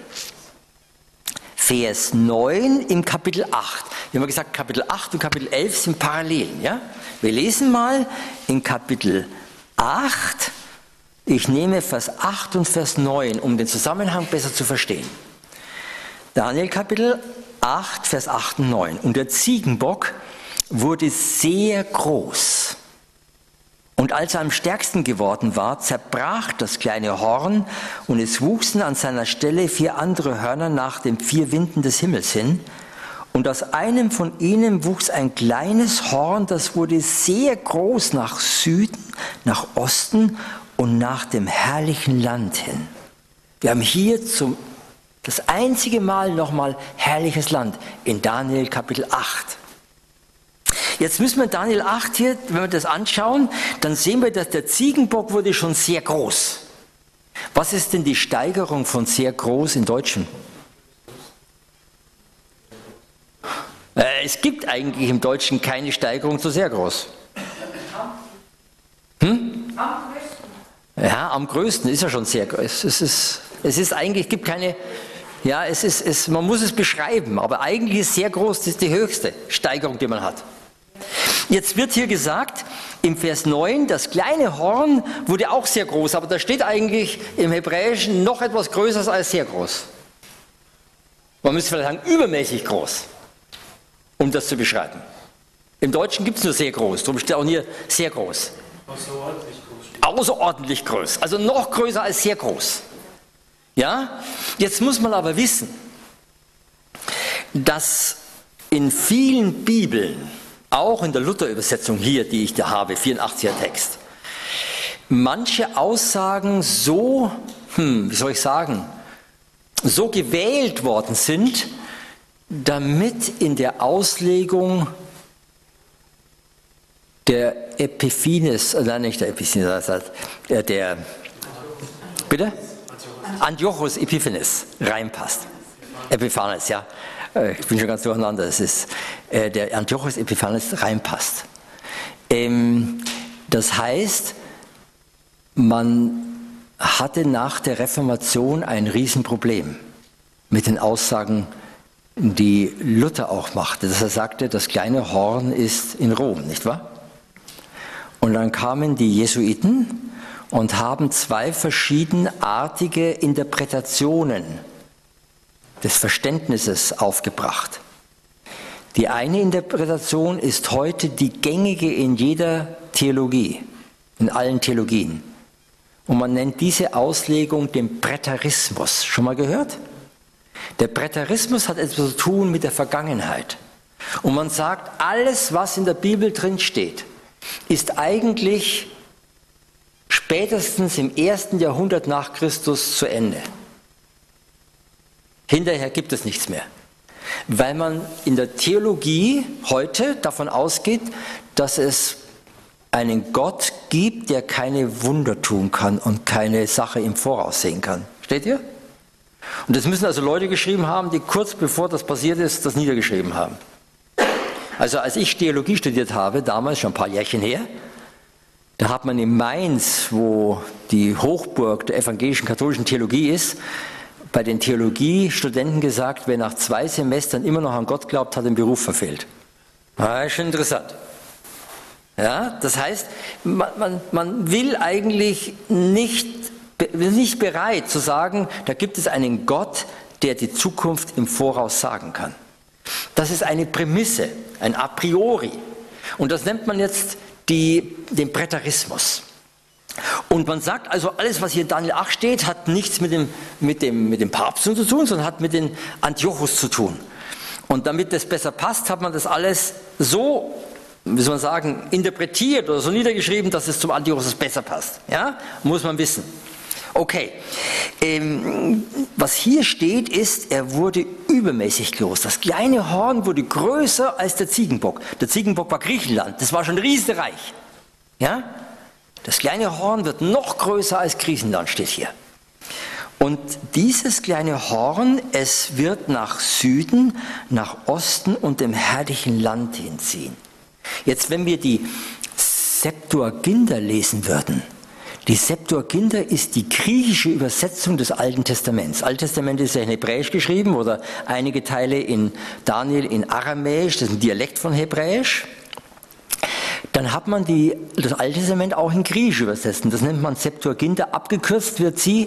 Vers 9 im Kapitel 8. Wir haben gesagt, Kapitel 8 und Kapitel 11 sind Parallelen. Ja? Wir lesen mal in Kapitel 8, ich nehme Vers 8 und Vers 9, um den Zusammenhang besser zu verstehen. Daniel Kapitel 8, Vers 8 und 9. Und der Ziegenbock wurde sehr groß. Und als er am stärksten geworden war, zerbrach das kleine Horn und es wuchsen an seiner Stelle 4 andere Hörner nach den 4 Winden des Himmels hin. Und aus einem von ihnen wuchs ein kleines Horn, das wurde sehr groß nach Süden, nach Osten und nach dem herrlichen Land hin. Wir haben hier das einzige Mal nochmal herrliches Land in Daniel Kapitel 8. Jetzt müssen wir Daniel 8 hier, wenn wir das anschauen, dann sehen wir, dass der Ziegenbock wurde schon sehr groß. Was ist denn die Steigerung von sehr groß in Deutschen? Es gibt eigentlich im Deutschen keine Steigerung zu sehr groß. Ja, am größten ist ja schon sehr groß. Es ist eigentlich, gibt keine, ja, man muss es beschreiben, aber eigentlich ist sehr groß, das ist die höchste Steigerung, die man hat. Jetzt wird hier gesagt, im Vers 9, das kleine Horn wurde auch sehr groß, aber da steht eigentlich im Hebräischen noch etwas Größeres als sehr groß. Man müsste vielleicht sagen, übermäßig groß, um das zu beschreiben. Im Deutschen gibt es nur sehr groß, darum steht auch hier sehr groß. Außerordentlich groß. Außerordentlich groß, also noch größer als sehr groß. Ja? Jetzt muss man aber wissen, dass in vielen Bibeln, auch in der Luther-Übersetzung hier, die ich da habe, 84er Text, manche Aussagen so, so gewählt worden sind, damit in der Auslegung der Epiphanes, nein, nicht der Epiphanes, Antiochus Epiphanes reinpasst. Epiphanes, ja. Ich bin schon ganz durcheinander. Es ist der Antiochus Epiphanes reinpasst. Das heißt, man hatte nach der Reformation ein Riesenproblem mit den Aussagen, die Luther auch machte, dass er sagte, das kleine Horn ist in Rom, nicht wahr? Und dann kamen die Jesuiten und haben 2 verschiedenartige Interpretationen des Verständnisses aufgebracht. Die eine Interpretation ist heute die gängige in jeder Theologie, in allen Theologien. Und man nennt diese Auslegung den Präterismus. Schon mal gehört? Der Präterismus hat etwas zu tun mit der Vergangenheit. Und man sagt, alles, was in der Bibel drin steht, ist eigentlich spätestens im 1. Jahrhundert nach Christus zu Ende. Hinterher gibt es nichts mehr, weil man in der Theologie heute davon ausgeht, dass es einen Gott gibt, der keine Wunder tun kann und keine Sache im Voraus sehen kann. Steht ihr? Und das müssen also Leute geschrieben haben, die kurz bevor das passiert ist, das niedergeschrieben haben. Also als ich Theologie studiert habe, damals schon ein paar Jährchen her, Da hat man in Mainz, wo die Hochburg der evangelischen katholischen Theologie ist, bei den Theologiestudenten gesagt, wer nach 2 Semestern immer noch an Gott glaubt, hat den Beruf verfehlt. Das ist schon interessant. Ja, das heißt, man will eigentlich nicht bereit zu sagen, da gibt es einen Gott, der die Zukunft im Voraus sagen kann. Das ist eine Prämisse, ein A priori. Und das nennt man jetzt den Präterismus. Und man sagt also, alles, was hier in Daniel 8 steht, hat nichts mit dem Papst zu tun, sondern hat mit dem Antiochus zu tun. Und damit das besser passt, hat man das alles so, wie soll man sagen, interpretiert oder so niedergeschrieben, dass es zum Antiochus besser passt. Ja? Muss man wissen. Okay, was hier steht ist, er wurde übermäßig groß. Das kleine Horn wurde größer als der Ziegenbock. Der Ziegenbock war Griechenland, das war schon riesenreich. Ja? Das kleine Horn wird noch größer als Griechenland, steht hier. Und dieses kleine Horn, es wird nach Süden, nach Osten und dem herrlichen Land hinziehen. Jetzt, wenn wir die Septuaginta lesen würden, die Septuaginta ist die griechische Übersetzung des Alten Testaments. Das Alte Testament ist ja in Hebräisch geschrieben oder einige Teile in Daniel in Aramäisch, das ist ein Dialekt von Hebräisch. Dann hat man das Alte Testament auch in Griechisch übersetzt. Das nennt man Septuaginta, abgekürzt wird sie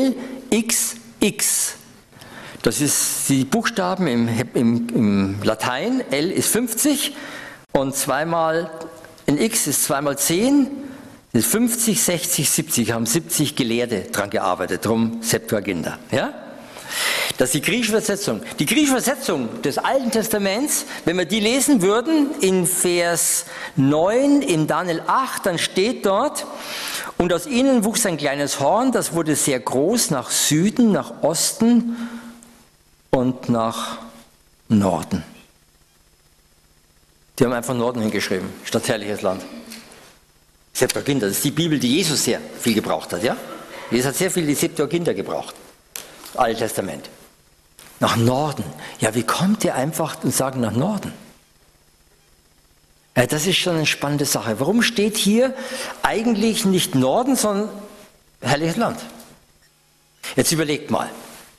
LXX. Das ist die Buchstaben im Latein. L ist 50 und zweimal ein X ist zweimal 10. Das ist 50, 60, 70, haben 70 Gelehrte dran gearbeitet, drum Septuaginta. Ja? Das ist die griechische Übersetzung. Die griechische Übersetzung des Alten Testaments, wenn wir die lesen würden, in Vers 9 in Daniel 8, dann steht dort, und aus ihnen wuchs ein kleines Horn, das wurde sehr groß nach Süden, nach Osten und nach Norden. Die haben einfach Norden hingeschrieben, statt herrliches Land. Septuaginta, das ist die Bibel, die Jesus sehr viel gebraucht hat. Ja? Jesus hat sehr viel die Septuaginta gebraucht. Altes Testament. Nach Norden. Ja, wie kommt ihr einfach und sagt nach Norden? Ja, das ist schon eine spannende Sache. Warum steht hier eigentlich nicht Norden, sondern herrliches Land? Jetzt überlegt mal.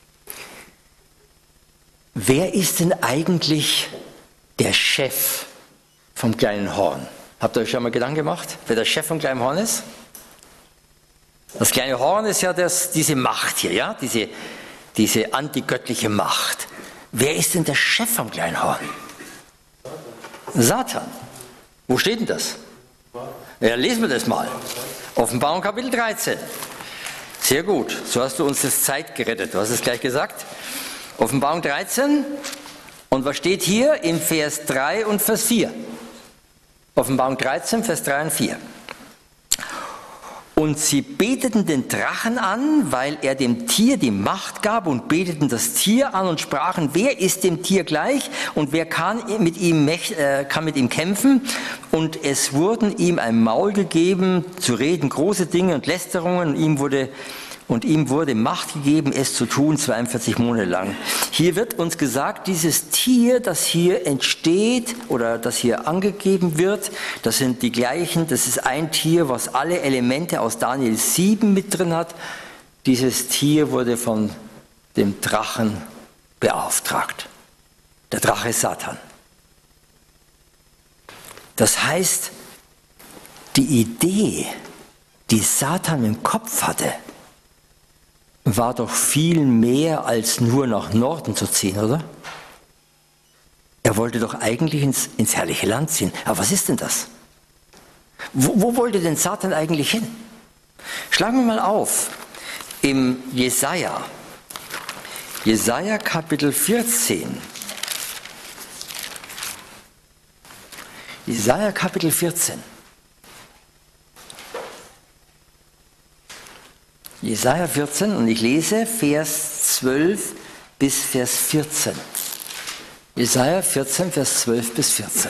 Wer ist denn eigentlich der Chef vom kleinen Horn? Habt ihr euch schon mal Gedanken gemacht, wer der Chef vom kleinen Horn ist? Das kleine Horn ist ja diese Macht hier, ja? Diese antigöttliche Macht. Wer ist denn der Chef vom kleinen Horn? Satan. Wo steht denn das? Ja, lesen wir das mal. Offenbarung Kapitel 13. Sehr gut, so hast du uns das Zeit gerettet. Du hast es gleich gesagt. Offenbarung 13. Und was steht hier in Vers 3 und Vers 4? Offenbarung 13, Vers 3 und 4. Und sie beteten den Drachen an, weil er dem Tier die Macht gab, und beteten das Tier an und sprachen, wer ist dem Tier gleich und wer kann mit ihm kämpfen? Und es wurden ihm ein Maul gegeben, zu reden große Dinge und Lästerungen, und ihm wurde Macht gegeben, es zu tun, 42 Monate lang. Hier wird uns gesagt, dieses Tier, das hier entsteht oder das hier angegeben wird, das sind die gleichen, das ist ein Tier, was alle Elemente aus Daniel 7 mit drin hat. Dieses Tier wurde von dem Drachen beauftragt. Der Drache ist Satan. Das heißt, die Idee, die Satan im Kopf hatte, war doch viel mehr als nur nach Norden zu ziehen, oder? Er wollte doch eigentlich ins herrliche Land ziehen. Aber was ist denn das? Wo wollte denn Satan eigentlich hin? Schlagen wir mal auf im Jesaja. Jesaja Kapitel 14. Jesaja Kapitel 14. Jesaja 14, und ich lese Vers 12 bis Vers 14. Jesaja 14, Vers 12 bis 14.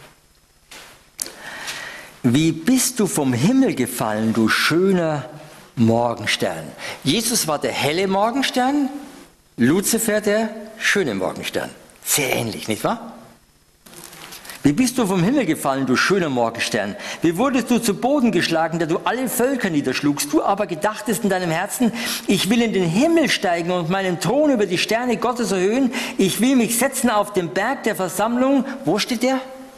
Wie bist du vom Himmel gefallen, du schöner Morgenstern? Jesus war der helle Morgenstern, Luzifer der schöne Morgenstern. Sehr ähnlich, nicht wahr? Wie bist du vom Himmel gefallen, du schöner Morgenstern? Wie wurdest du zu Boden geschlagen, der du alle Völker niederschlugst? Du aber gedachtest in deinem Herzen, ich will in den Himmel steigen und meinen Thron über die Sterne Gottes erhöhen. Ich will mich setzen auf den Berg der Versammlung. Wo steht der?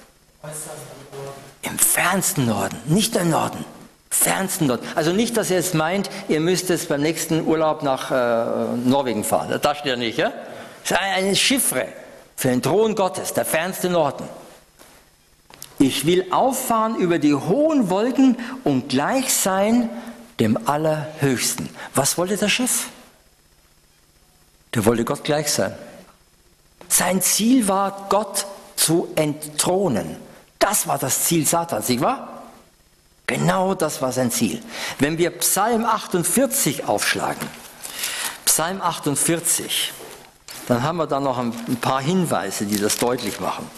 Im fernsten Norden, nicht im Norden. Fernsten Norden. Also nicht, dass ihr jetzt meint, ihr müsst jetzt beim nächsten Urlaub nach Norwegen fahren. Das steht ja nicht, ja? Das ist eine Chiffre für den Thron Gottes, der fernste Norden. Ich will auffahren über die hohen Wolken und gleich sein dem Allerhöchsten. Was wollte der Chef? Der wollte Gott gleich sein. Sein Ziel war, Gott zu entthronen. Das war das Ziel Satans, nicht wahr? Genau das war sein Ziel. Wenn wir Psalm 48 aufschlagen, Psalm 48, dann haben wir da noch ein paar Hinweise, die das deutlich machen.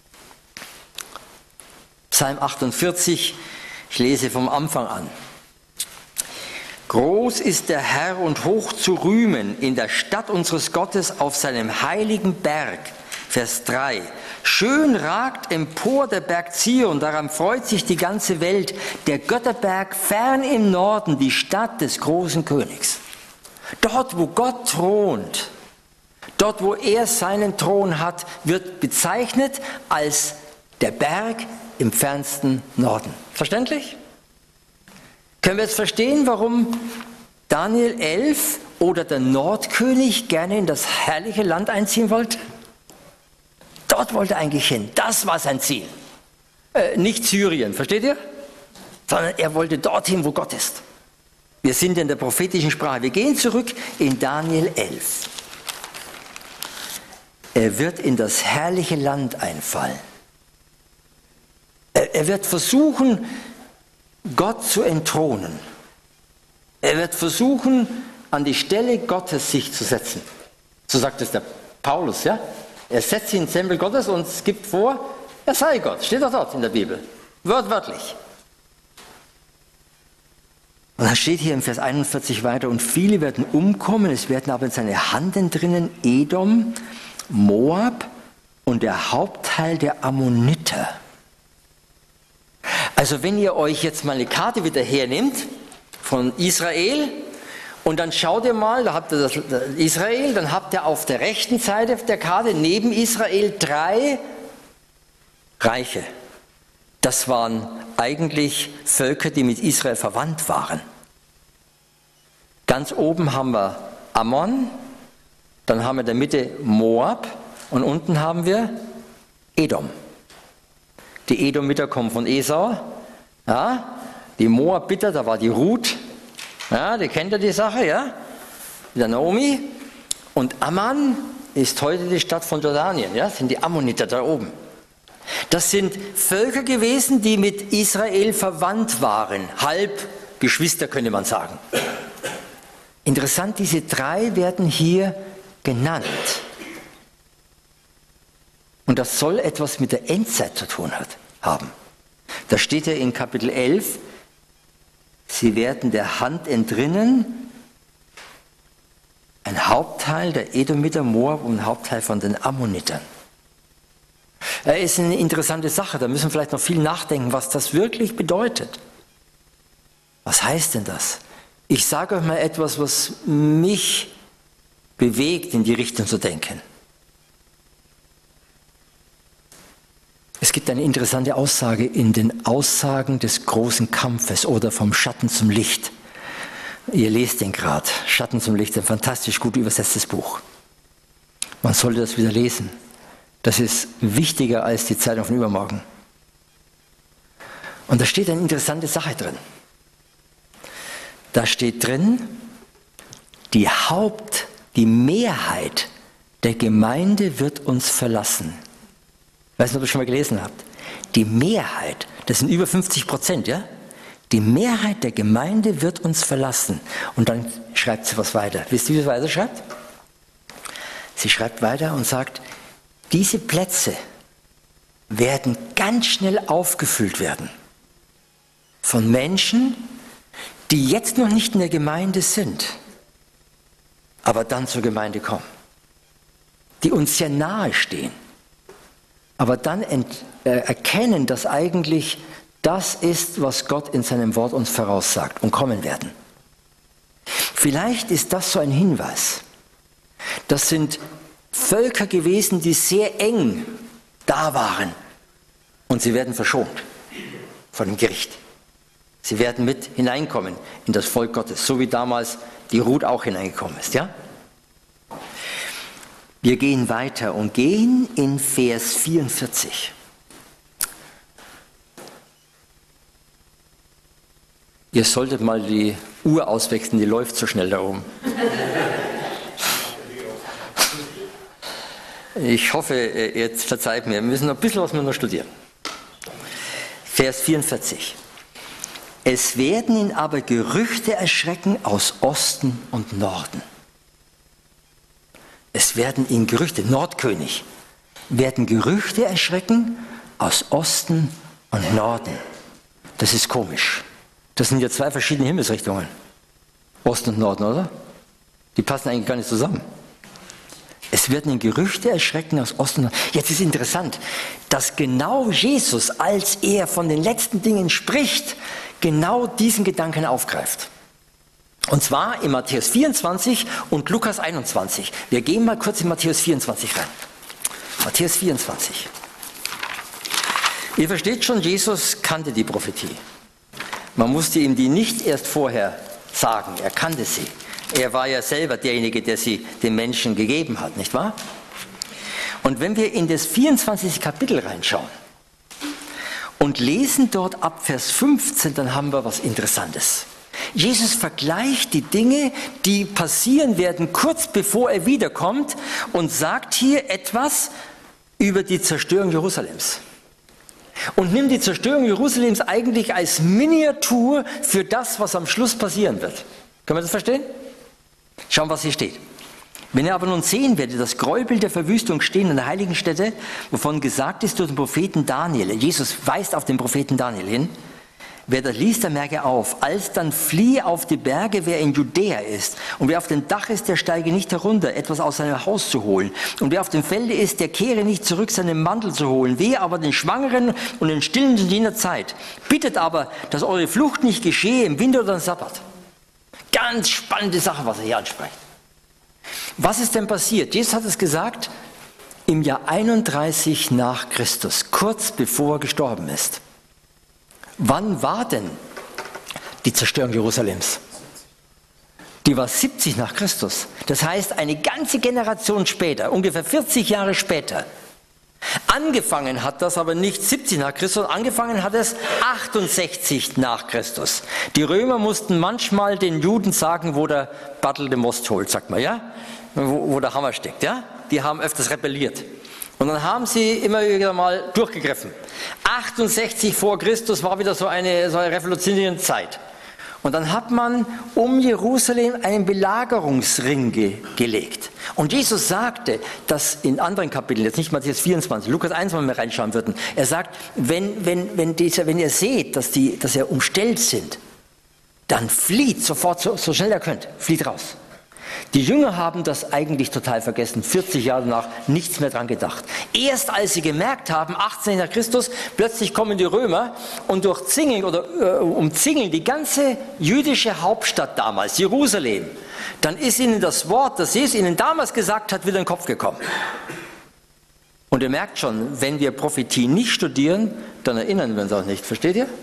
Psalm 48, ich lese vom Anfang an. Groß ist der Herr und hoch zu rühmen in der Stadt unseres Gottes auf seinem heiligen Berg. Vers 3. Schön ragt empor der Berg Zion, daran freut sich die ganze Welt. Der Götterberg fern im Norden, die Stadt des großen Königs. Dort, wo Gott thront, dort, wo er seinen Thron hat, wird bezeichnet als der Berg im fernsten Norden. Verständlich? Können wir jetzt verstehen, warum Daniel 11 oder der Nordkönig gerne in das herrliche Land einziehen wollte? Dort wollte er eigentlich hin. Das war sein Ziel. Nicht Syrien, versteht ihr? Sondern er wollte dorthin, wo Gott ist. Wir sind in der prophetischen Sprache. Wir gehen zurück in Daniel 11. Er wird in das herrliche Land einfallen. Er wird versuchen, Gott zu entthronen. Er wird versuchen, an die Stelle Gottes sich zu setzen. So sagt es der Paulus, ja? Er setzt sich in den Tempel Gottes und es gibt vor, er sei Gott. Steht doch dort in der Bibel. Wörtlich. Und dann steht hier im Vers 41 weiter, und viele werden umkommen, es werden aber in seine Hand entrinnen Edom, Moab und der Hauptteil der Ammoniter. Also wenn ihr euch jetzt mal eine Karte wieder hernehmt von Israel und dann schaut ihr mal, da habt ihr das Israel, dann habt ihr auf der rechten Seite der Karte neben Israel 3 Reiche. Das waren eigentlich Völker, die mit Israel verwandt waren. Ganz oben haben wir Ammon, dann haben wir in der Mitte Moab und unten haben wir Edom. Die Edomiter kommen von Esau, ja, die Moabiter, da war die Ruth, ja, die kennt ja die Sache, ja, der Naomi, und Amman ist heute die Stadt von Jordanien, ja, sind die Ammoniter da oben. Das sind Völker gewesen, die mit Israel verwandt waren, halb Geschwister könnte man sagen. Interessant, diese 3 werden hier genannt. Und das soll etwas mit der Endzeit zu tun haben. Da steht ja in Kapitel 11, sie werden der Hand entrinnen, ein Hauptteil der Edomiter, Moab und ein Hauptteil von den Ammonitern. Das ist eine interessante Sache, da müssen wir vielleicht noch viel nachdenken, was das wirklich bedeutet. Was heißt denn das? Ich sage euch mal etwas, was mich bewegt, in die Richtung zu denken. Es gibt eine interessante Aussage in den Aussagen des großen Kampfes oder vom Schatten zum Licht. Ihr lest den gerade, Schatten zum Licht, ein fantastisch gut übersetztes Buch. Man sollte das wieder lesen. Das ist wichtiger als die Zeitung von übermorgen. Und da steht eine interessante Sache drin. Da steht drin, die Mehrheit der Gemeinde wird uns verlassen. Ich weiß nicht, ob ihr das schon mal gelesen habt. Die Mehrheit, das sind über 50%, ja? Die Mehrheit der Gemeinde wird uns verlassen. Und dann schreibt sie was weiter. Wisst ihr, wie sie weiter schreibt? Sie schreibt weiter und sagt, diese Plätze werden ganz schnell aufgefüllt werden von Menschen, die jetzt noch nicht in der Gemeinde sind, aber dann zur Gemeinde kommen, die uns sehr nahe stehen. aber dann erkennen, dass eigentlich das ist, was Gott in seinem Wort uns voraussagt und kommen werden. Vielleicht ist das so ein Hinweis. Das sind Völker gewesen, die sehr eng da waren und sie werden verschont von dem Gericht. Sie werden mit hineinkommen in das Volk Gottes, so wie damals die Ruth auch hineingekommen ist. Ja? Wir gehen weiter und gehen in Vers 44. Ihr solltet mal die Uhr auswechseln, die läuft so schnell da oben. Ich hoffe, jetzt verzeiht mir, wir müssen noch ein bisschen was noch studieren. Vers 44. Es werden ihn aber Gerüchte erschrecken aus Osten und Norden. Es werden ihn Gerüchte, Nordkönig, werden Gerüchte erschrecken aus Osten und Norden. Das ist komisch. Das sind ja zwei verschiedene Himmelsrichtungen. Osten und Norden, oder? Die passen eigentlich gar nicht zusammen. Es werden ihn Gerüchte erschrecken aus Osten und Norden. Jetzt ist interessant, dass genau Jesus, als er von den letzten Dingen spricht, genau diesen Gedanken aufgreift. Und zwar in Matthäus 24 und Lukas 21. Wir gehen mal kurz in Matthäus 24 rein. Matthäus 24. Ihr versteht schon, Jesus kannte die Prophetie. Man musste ihm die nicht erst vorher sagen, er kannte sie. Er war ja selber derjenige, der sie den Menschen gegeben hat, nicht wahr? Und wenn wir in das 24. Kapitel reinschauen und lesen dort ab Vers 15, dann haben wir was Interessantes. Jesus vergleicht die Dinge, die passieren werden, kurz bevor er wiederkommt und sagt hier etwas über die Zerstörung Jerusalems. Und nimmt die Zerstörung Jerusalems eigentlich als Miniatur für das, was am Schluss passieren wird. Können wir das verstehen? Schauen, was hier steht. Wenn ihr aber nun sehen werdet, das Gräuelbild der Verwüstung stehen in der heiligen Stätte, wovon gesagt ist durch den Propheten Daniel, Jesus weist auf den Propheten Daniel hin, wer das liest, der merke auf, alsdann fliehe auf die Berge, wer in Judäa ist, und wer auf dem Dach ist, der steige nicht herunter, etwas aus seinem Haus zu holen, und wer auf dem Felde ist, der kehre nicht zurück, seinen Mantel zu holen, wehe aber den Schwangeren und den Stillen in jener Zeit, bittet aber, dass eure Flucht nicht geschehe im Winter oder am Sabbat. Ganz spannende Sache, was er hier anspricht. Was ist denn passiert? Jesus hat es gesagt, im Jahr 31 nach Christus, kurz bevor er gestorben ist. Wann war denn die Zerstörung Jerusalems? Die war 70 nach Christus. Das heißt, eine ganze Generation später, ungefähr 40 Jahre später. Angefangen hat das aber nicht 70 nach Christus, angefangen hat es 68 nach Christus. Die Römer mussten manchmal den Juden sagen, wo der Battel den Most holt, sagt man, ja? Wo der Hammer steckt, ja? Die haben öfters rebelliert. Und dann haben sie immer wieder mal durchgegriffen. 68 vor Christus war wieder so eine revolutionierende Zeit. Und dann hat man um Jerusalem einen Belagerungsring gelegt. Und Jesus sagte, dass in anderen Kapiteln, jetzt nicht Matthäus 24, Lukas 1, wenn wir reinschauen würden, er sagt, wenn ihr seht, dass sie umstellt sind, dann flieht sofort, so schnell ihr könnt, flieht raus. Die Jünger haben das eigentlich total vergessen, 40 Jahre danach nichts mehr dran gedacht. Erst als sie gemerkt haben, 18 nach Christus, plötzlich kommen die Römer und umzingeln die ganze jüdische Hauptstadt damals, Jerusalem. Dann ist ihnen das Wort, das Jesus ihnen damals gesagt hat, wieder in den Kopf gekommen. Und ihr merkt schon, wenn wir Prophetie nicht studieren, dann erinnern wir uns auch nicht. Versteht ihr?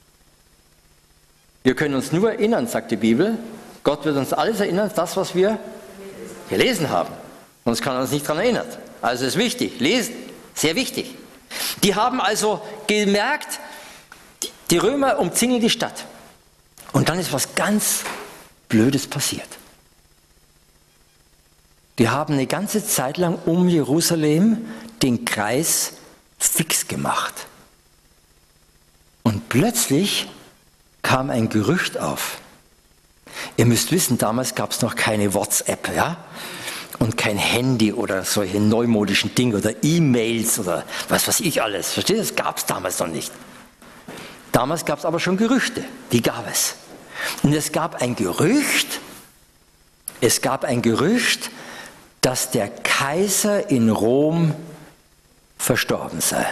Wir können uns nur erinnern, sagt die Bibel. Gott wird uns alles erinnern, das, was wir gelesen haben. Sonst kann er uns nicht daran erinnern. Also ist wichtig, lesen, sehr wichtig. Die haben also gemerkt, die Römer umzingeln die Stadt. Und dann ist was ganz Blödes passiert. Die haben eine ganze Zeit lang um Jerusalem den Kreis fix gemacht. Und plötzlich kam ein Gerücht auf. Ihr müsst wissen, damals gab es noch keine WhatsApp, ja? Und kein Handy oder solche neumodischen Dinge oder E-Mails oder was weiß ich alles. Versteht ihr? Das gab es damals noch nicht. Damals gab es aber schon Gerüchte. Die gab es. Und es gab ein Gerücht, dass der Kaiser in Rom verstorben sei.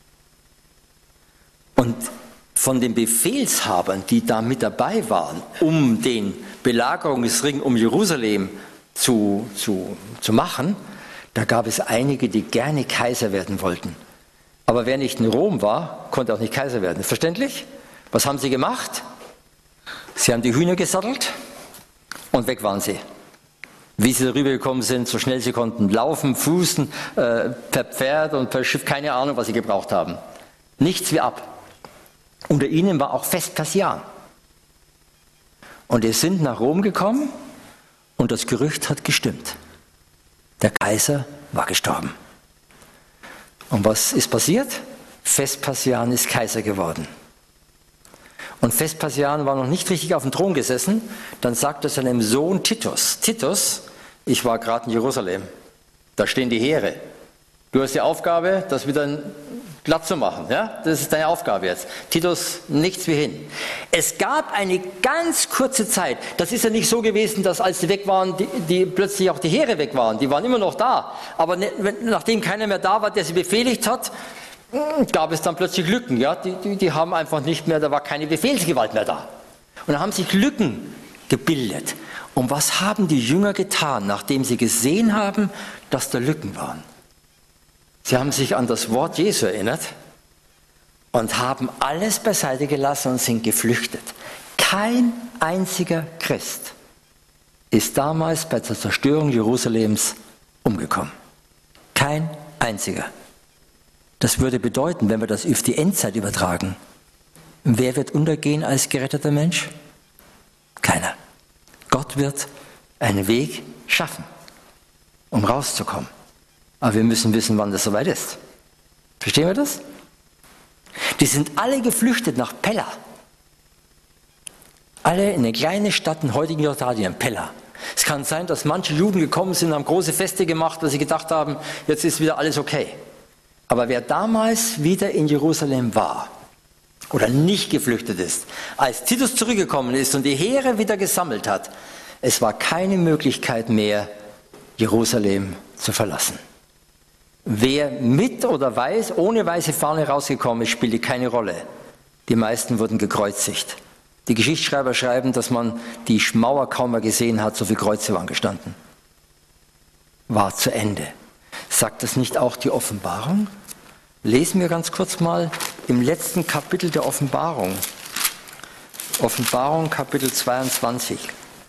Und von den Befehlshabern, die da mit dabei waren, um den Belagerungsring um Jerusalem zu machen, da gab es einige, die gerne Kaiser werden wollten. Aber wer nicht in Rom war, konnte auch nicht Kaiser werden. Verständlich? Was haben sie gemacht? Sie haben die Hühner gesattelt und weg waren sie. Wie sie darüber gekommen sind, so schnell sie konnten, laufen, fußen, per Pferd und per Schiff, keine Ahnung, was sie gebraucht haben. Nichts wie ab. Unter ihnen war auch Vespasian. Und die sind nach Rom gekommen und das Gerücht hat gestimmt. Der Kaiser war gestorben. Und was ist passiert? Vespasian ist Kaiser geworden. Und Vespasian war noch nicht richtig auf dem Thron gesessen. Dann sagt er seinem Sohn Titus: Titus, ich war gerade in Jerusalem. Da stehen die Heere. Du hast die Aufgabe, das wieder glatt zu machen. Ja? Das ist deine Aufgabe jetzt. Titus, nichts wie hin. Es gab eine ganz kurze Zeit. Das ist ja nicht so gewesen, dass als die weg waren, die plötzlich auch die Heere weg waren. Die waren immer noch da. Aber nachdem keiner mehr da war, der sie befehligt hat, gab es dann plötzlich Lücken. Ja? Die haben einfach nicht mehr, da war keine Befehlsgewalt mehr da. Und da haben sich Lücken gebildet. Und was haben die Jünger getan, nachdem sie gesehen haben, dass da Lücken waren? Sie haben sich an das Wort Jesu erinnert und haben alles beiseite gelassen und sind geflüchtet. Kein einziger Christ ist damals bei der Zerstörung Jerusalems umgekommen. Kein einziger. Das würde bedeuten, wenn wir das auf die Endzeit übertragen, wer wird untergehen als geretteter Mensch? Keiner. Gott wird einen Weg schaffen, um rauszukommen. Aber wir müssen wissen, wann das soweit ist. Verstehen wir das? Die sind alle geflüchtet nach Pella. Alle in eine kleine Stadt in heutigen Jordanien, Pella. Es kann sein, dass manche Juden gekommen sind, haben große Feste gemacht, weil sie gedacht haben, jetzt ist wieder alles okay. Aber wer damals wieder in Jerusalem war oder nicht geflüchtet ist, als Titus zurückgekommen ist und die Heere wieder gesammelt hat, es war keine Möglichkeit mehr, Jerusalem zu verlassen. Wer mit oder ohne weiße Fahne rausgekommen ist, spielte keine Rolle. Die meisten wurden gekreuzigt. Die Geschichtsschreiber schreiben, dass man die Mauer kaum mehr gesehen hat, so viele Kreuze waren gestanden. War zu Ende. Sagt das nicht auch die Offenbarung? Lesen wir ganz kurz mal im letzten Kapitel der Offenbarung. Offenbarung Kapitel 22.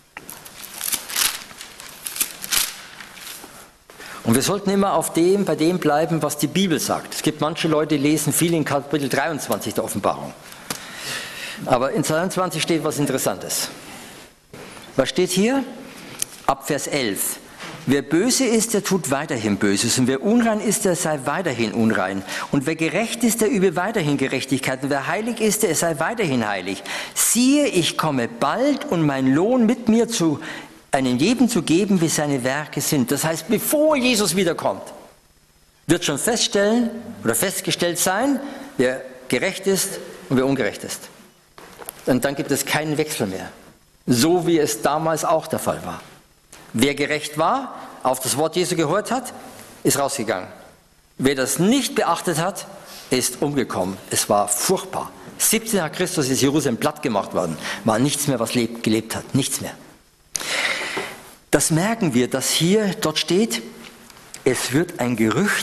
Und wir sollten immer bei dem bleiben, was die Bibel sagt. Es gibt manche Leute, die lesen viel in Kapitel 23 der Offenbarung. Aber in 22 steht was Interessantes. Was steht hier? Ab Vers 11. Wer böse ist, der tut weiterhin Böses. Und wer unrein ist, der sei weiterhin unrein. Und wer gerecht ist, der übe weiterhin Gerechtigkeit. Und wer heilig ist, der sei weiterhin heilig. Siehe, ich komme bald und mein Lohn mit mir einen jedem zu geben, wie seine Werke sind. Das heißt, bevor Jesus wiederkommt, wird schon festgestellt sein, wer gerecht ist und wer ungerecht ist. Und dann gibt es keinen Wechsel mehr. So wie es damals auch der Fall war. Wer gerecht war, auf das Wort Jesu gehört hat, ist rausgegangen. Wer das nicht beachtet hat, ist umgekommen. Es war furchtbar. 17 nach Christus ist Jerusalem platt gemacht worden. War nichts mehr, was gelebt hat. Nichts mehr. Das merken wir, dass dort steht, es wird ein Gerücht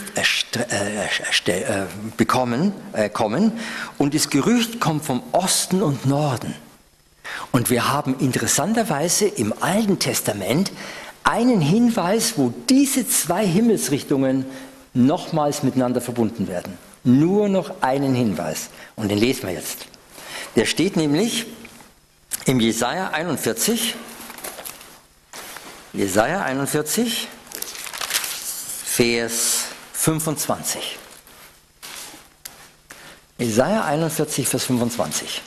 kommen und das Gerücht kommt vom Osten und Norden. Und wir haben interessanterweise im Alten Testament einen Hinweis, wo diese zwei Himmelsrichtungen nochmals miteinander verbunden werden. Nur noch einen Hinweis. Und den lesen wir jetzt. Der steht nämlich im Jesaja 41. Jesaja 41, Vers 25. Jesaja 41, Vers 25.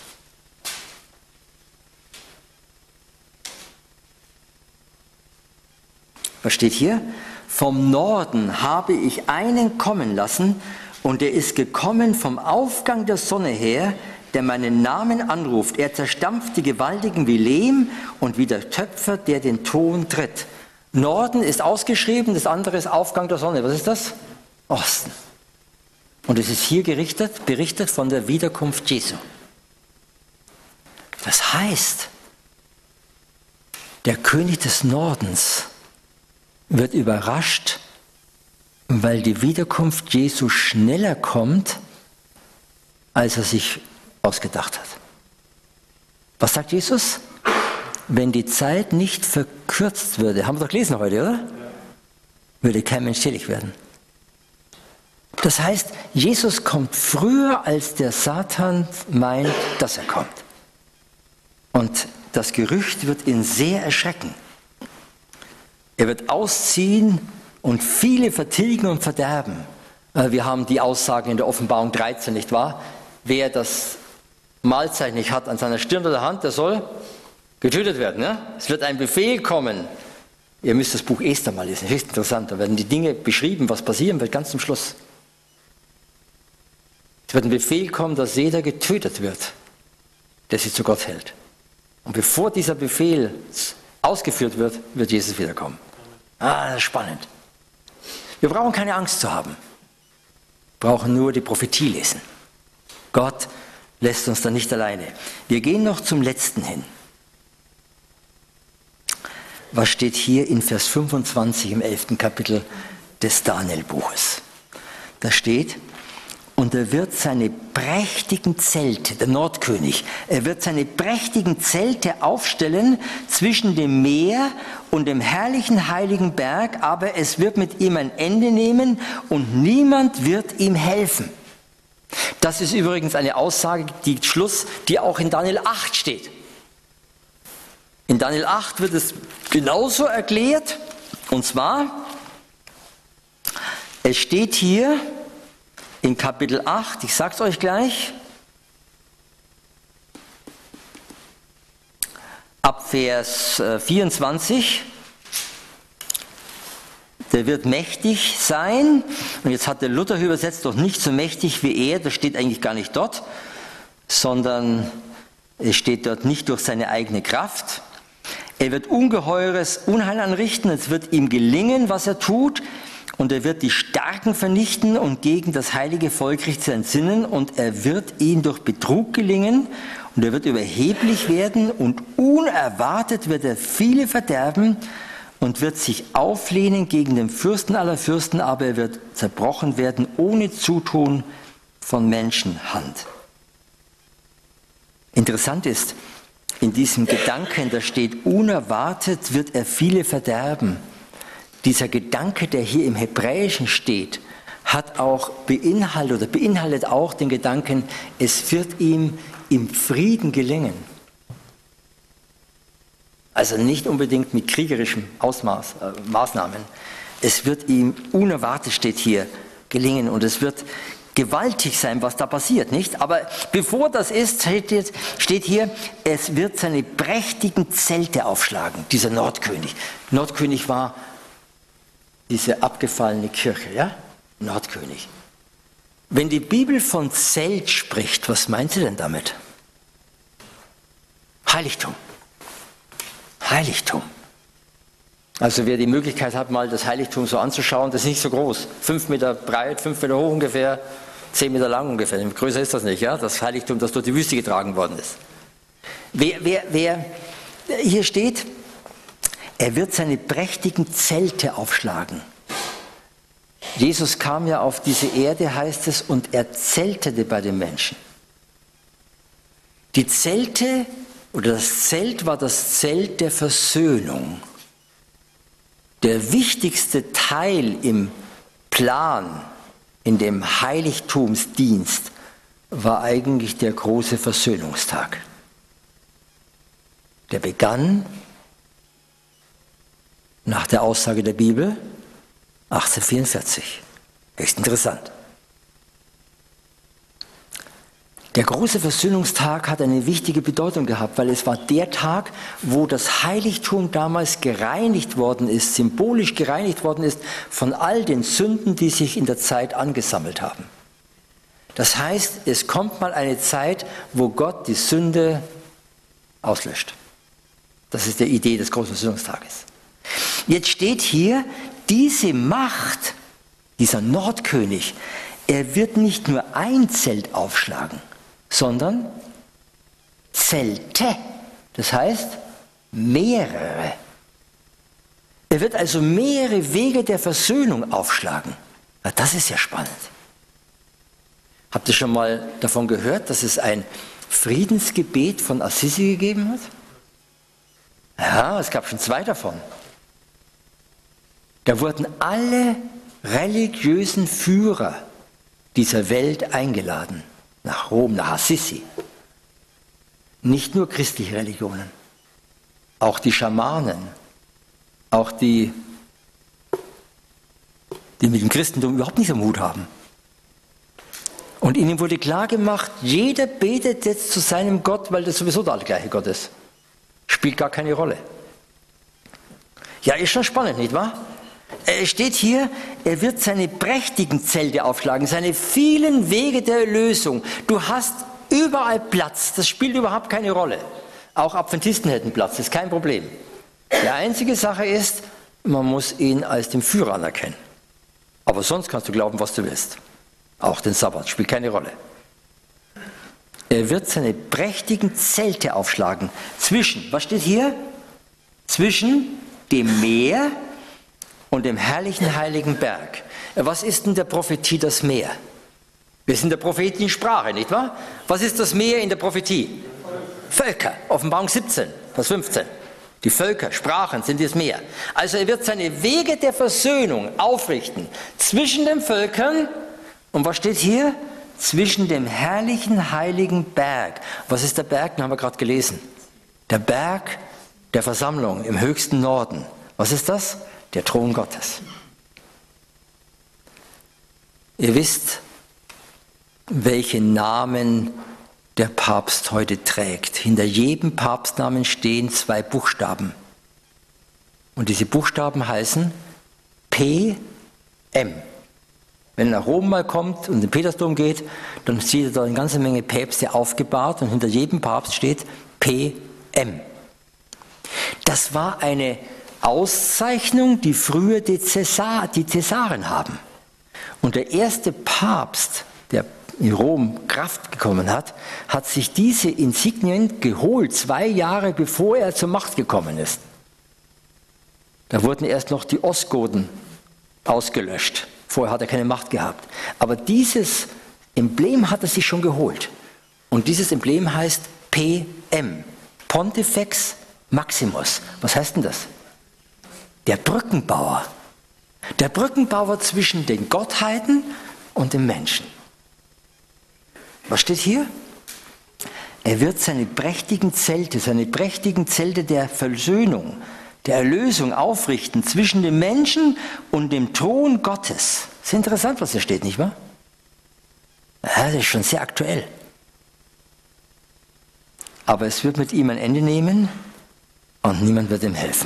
Was steht hier? Vom Norden habe ich einen kommen lassen, und er ist gekommen vom Aufgang der Sonne her, der meinen Namen anruft. Er zerstampft die Gewaltigen wie Lehm und wie der Töpfer, der den Ton tritt. Norden ist ausgeschrieben, das andere ist Aufgang der Sonne. Was ist das? Osten. Und es ist hier berichtet von der Wiederkunft Jesu. Das heißt, der König des Nordens wird überrascht, weil die Wiederkunft Jesu schneller kommt, als er sich ausgedacht hat. Was sagt Jesus? Wenn die Zeit nicht verkürzt würde, haben wir doch gelesen heute, oder? Ja. Würde kein Mensch selig werden. Das heißt, Jesus kommt früher, als der Satan meint, dass er kommt. Und das Gerücht wird ihn sehr erschrecken. Er wird ausziehen und viele vertilgen und verderben. Wir haben die Aussagen in der Offenbarung 13, nicht wahr? Wer das Mahlzeichen nicht hat an seiner Stirn oder Hand, der soll getötet werden. Ne? Es wird ein Befehl kommen. Ihr müsst das Buch Esther mal lesen, höchst interessant. Da werden die Dinge beschrieben, was passieren wird, ganz zum Schluss. Es wird ein Befehl kommen, dass jeder getötet wird, der sich zu Gott hält. Und bevor dieser Befehl ausgeführt wird, wird Jesus wiederkommen. Das ist spannend. Wir brauchen keine Angst zu haben. Wir brauchen nur die Prophetie lesen. Gott lässt uns da nicht alleine. Wir gehen noch zum letzten hin. Was steht hier in Vers 25 im 11. Kapitel des Daniel-Buches? Da steht: Und er wird seine prächtigen Zelte, der Nordkönig, er wird seine prächtigen Zelte aufstellen zwischen dem Meer und dem herrlichen heiligen Berg, aber es wird mit ihm ein Ende nehmen und niemand wird ihm helfen. Das ist übrigens eine Aussage, die auch in Daniel 8 steht. In Daniel 8 wird es genauso erklärt, und zwar, es steht hier in Kapitel 8, ich sage es euch gleich, ab Vers 24, der wird mächtig sein, und jetzt hat der Luther übersetzt, doch nicht so mächtig wie er, das steht eigentlich gar nicht dort, sondern es steht dort nicht durch seine eigene Kraft. Er wird ungeheures Unheil anrichten, es wird ihm gelingen, was er tut, und er wird die Starken vernichten und gegen das heilige Volk sich entsinnen, und er wird ihn durch Betrug gelingen, und er wird überheblich werden, und unerwartet wird er viele verderben und wird sich auflehnen gegen den Fürsten aller Fürsten, aber er wird zerbrochen werden ohne Zutun von Menschenhand. Interessant ist, in diesem Gedanken, da steht, unerwartet wird er viele verderben. Dieser Gedanke, der hier im Hebräischen steht, beinhaltet auch den Gedanken, es wird ihm im Frieden gelingen. Also nicht unbedingt mit kriegerischem Maßnahmen. Es wird ihm, unerwartet steht hier, gelingen, und es wird gewaltig sein, was da passiert, nicht? Aber bevor das ist, steht hier, es wird seine prächtigen Zelte aufschlagen, dieser Nordkönig. Nordkönig war diese abgefallene Kirche, ja? Nordkönig. Wenn die Bibel von Zelt spricht, was meint sie denn damit? Heiligtum. Heiligtum. Also wer die Möglichkeit hat, mal das Heiligtum so anzuschauen, das ist nicht so groß. 5 Meter breit, 5 Meter hoch ungefähr, 10 Meter lang ungefähr. Größer ist das nicht, ja? Das Heiligtum, das durch die Wüste getragen worden ist. Hier steht, er wird seine prächtigen Zelte aufschlagen. Jesus kam ja auf diese Erde, heißt es, und er zeltete bei den Menschen. Die Zelte, oder das Zelt war das Zelt der Versöhnung. Der wichtigste Teil im Plan, in dem Heiligtumsdienst, war eigentlich der große Versöhnungstag. Der begann nach der Aussage der Bibel 1844. Höchst interessant. Der große Versöhnungstag hat eine wichtige Bedeutung gehabt, weil es war der Tag, wo das Heiligtum damals gereinigt worden ist, symbolisch gereinigt worden ist von all den Sünden, die sich in der Zeit angesammelt haben. Das heißt, es kommt mal eine Zeit, wo Gott die Sünde auslöscht. Das ist die Idee des großen Versöhnungstages. Jetzt steht hier, diese Macht, dieser Nordkönig, er wird nicht nur ein Zelt aufschlagen, sondern Zelte. Das heißt, mehrere. Er wird also mehrere Wege der Versöhnung aufschlagen. Na, das ist ja spannend. Habt ihr schon mal davon gehört, dass es ein Friedensgebet von Assisi gegeben hat? Ja, es gab schon 2 davon. Da wurden alle religiösen Führer dieser Welt eingeladen, nach Rom, nach Assisi. Nicht nur christliche Religionen, auch die Schamanen, auch die mit dem Christentum überhaupt nichts am Hut haben. Und ihnen wurde klar gemacht, jeder betet jetzt zu seinem Gott, weil das sowieso der gleiche Gott ist. Spielt gar keine Rolle. Ja, ist schon spannend, nicht wahr? Es steht hier, er wird seine prächtigen Zelte aufschlagen, seine vielen Wege der Erlösung. Du hast überall Platz, das spielt überhaupt keine Rolle. Auch Adventisten hätten Platz, das ist kein Problem. Die einzige Sache ist, man muss ihn als den Führer anerkennen. Aber sonst kannst du glauben, was du willst. Auch den Sabbat, spielt keine Rolle. Er wird seine prächtigen Zelte aufschlagen. Was steht hier? Zwischen dem Meer und dem herrlichen heiligen Berg. Was ist in der Prophetie das Meer? Wir sind in der prophetischen Sprache, nicht wahr? Was ist das Meer in der Prophetie? Völker, Offenbarung 17, Vers 15. Die Völker, Sprachen sind das Meer. Also er wird seine Wege der Versöhnung aufrichten zwischen den Völkern und was steht hier? Zwischen dem herrlichen heiligen Berg. Was ist der Berg? Den haben wir gerade gelesen. Der Berg der Versammlung im höchsten Norden. Was ist das? Der Thron Gottes. Ihr wisst, welche Namen der Papst heute trägt. Hinter jedem Papstnamen stehen 2 Buchstaben. Und diese Buchstaben heißen PM. Wenn er nach Rom mal kommt und in den Petersdom geht, dann sieht er da eine ganze Menge Päpste aufgebahrt und hinter jedem Papst steht PM. Das war eine Auszeichnung, die früher die Cäsaren haben. Und der erste Papst, der in Rom Kraft gekommen hat, hat sich diese Insignien geholt, 2 Jahre bevor er zur Macht gekommen ist. Da wurden erst noch die Ostgoten ausgelöscht. Vorher hat er keine Macht gehabt. Aber dieses Emblem hat er sich schon geholt. Und dieses Emblem heißt PM, Pontifex Maximus. Was heißt denn das? Der Brückenbauer. Der Brückenbauer zwischen den Gottheiten und dem Menschen. Was steht hier? Er wird seine prächtigen Zelte der Versöhnung, der Erlösung aufrichten zwischen dem Menschen und dem Thron Gottes. Das ist interessant, was da steht, nicht wahr? Ja, das ist schon sehr aktuell. Aber es wird mit ihm ein Ende nehmen und niemand wird ihm helfen.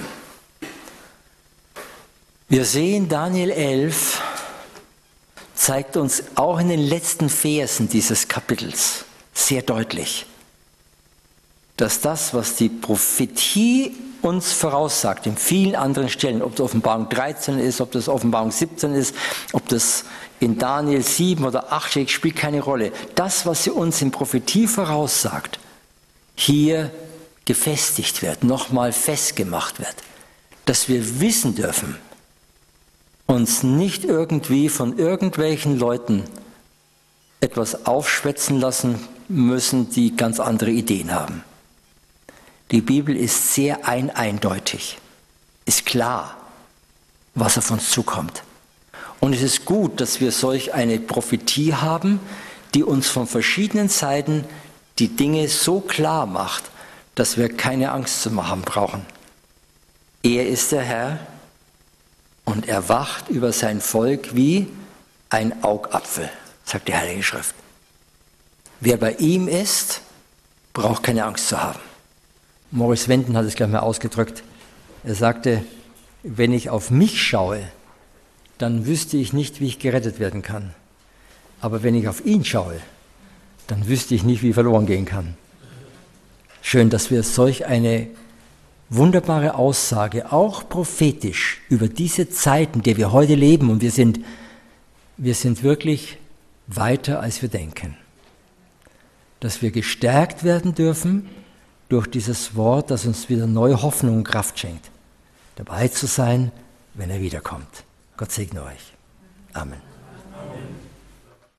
Wir sehen, Daniel 11 zeigt uns auch in den letzten Versen dieses Kapitels sehr deutlich, dass das, was die Prophetie uns voraussagt, in vielen anderen Stellen, ob das Offenbarung 13 ist, ob das Offenbarung 17 ist, ob das in Daniel 7 oder 8 steht, spielt keine Rolle. Das, was sie uns in Prophetie voraussagt, hier gefestigt wird, nochmal festgemacht wird, dass wir wissen dürfen, uns nicht irgendwie von irgendwelchen Leuten etwas aufschwätzen lassen müssen, die ganz andere Ideen haben. Die Bibel ist sehr eindeutig, ist klar, was auf uns zukommt. Und es ist gut, dass wir solch eine Prophetie haben, die uns von verschiedenen Seiten die Dinge so klar macht, dass wir keine Angst zu haben brauchen. Er ist der Herr und er wacht über sein Volk wie ein Augapfel, sagt die Heilige Schrift. Wer bei ihm ist, braucht keine Angst zu haben. Morris Wenden hat es gleich mal ausgedrückt. Er sagte, wenn ich auf mich schaue, dann wüsste ich nicht, wie ich gerettet werden kann. Aber wenn ich auf ihn schaue, dann wüsste ich nicht, wie ich verloren gehen kann. Schön, dass wir solch eine wunderbare Aussage, auch prophetisch, über diese Zeiten, in der wir heute leben, und wir sind wirklich weiter, als wir denken. Dass wir gestärkt werden dürfen durch dieses Wort, das uns wieder neue Hoffnung und Kraft schenkt, dabei zu sein, wenn er wiederkommt. Gott segne euch. Amen.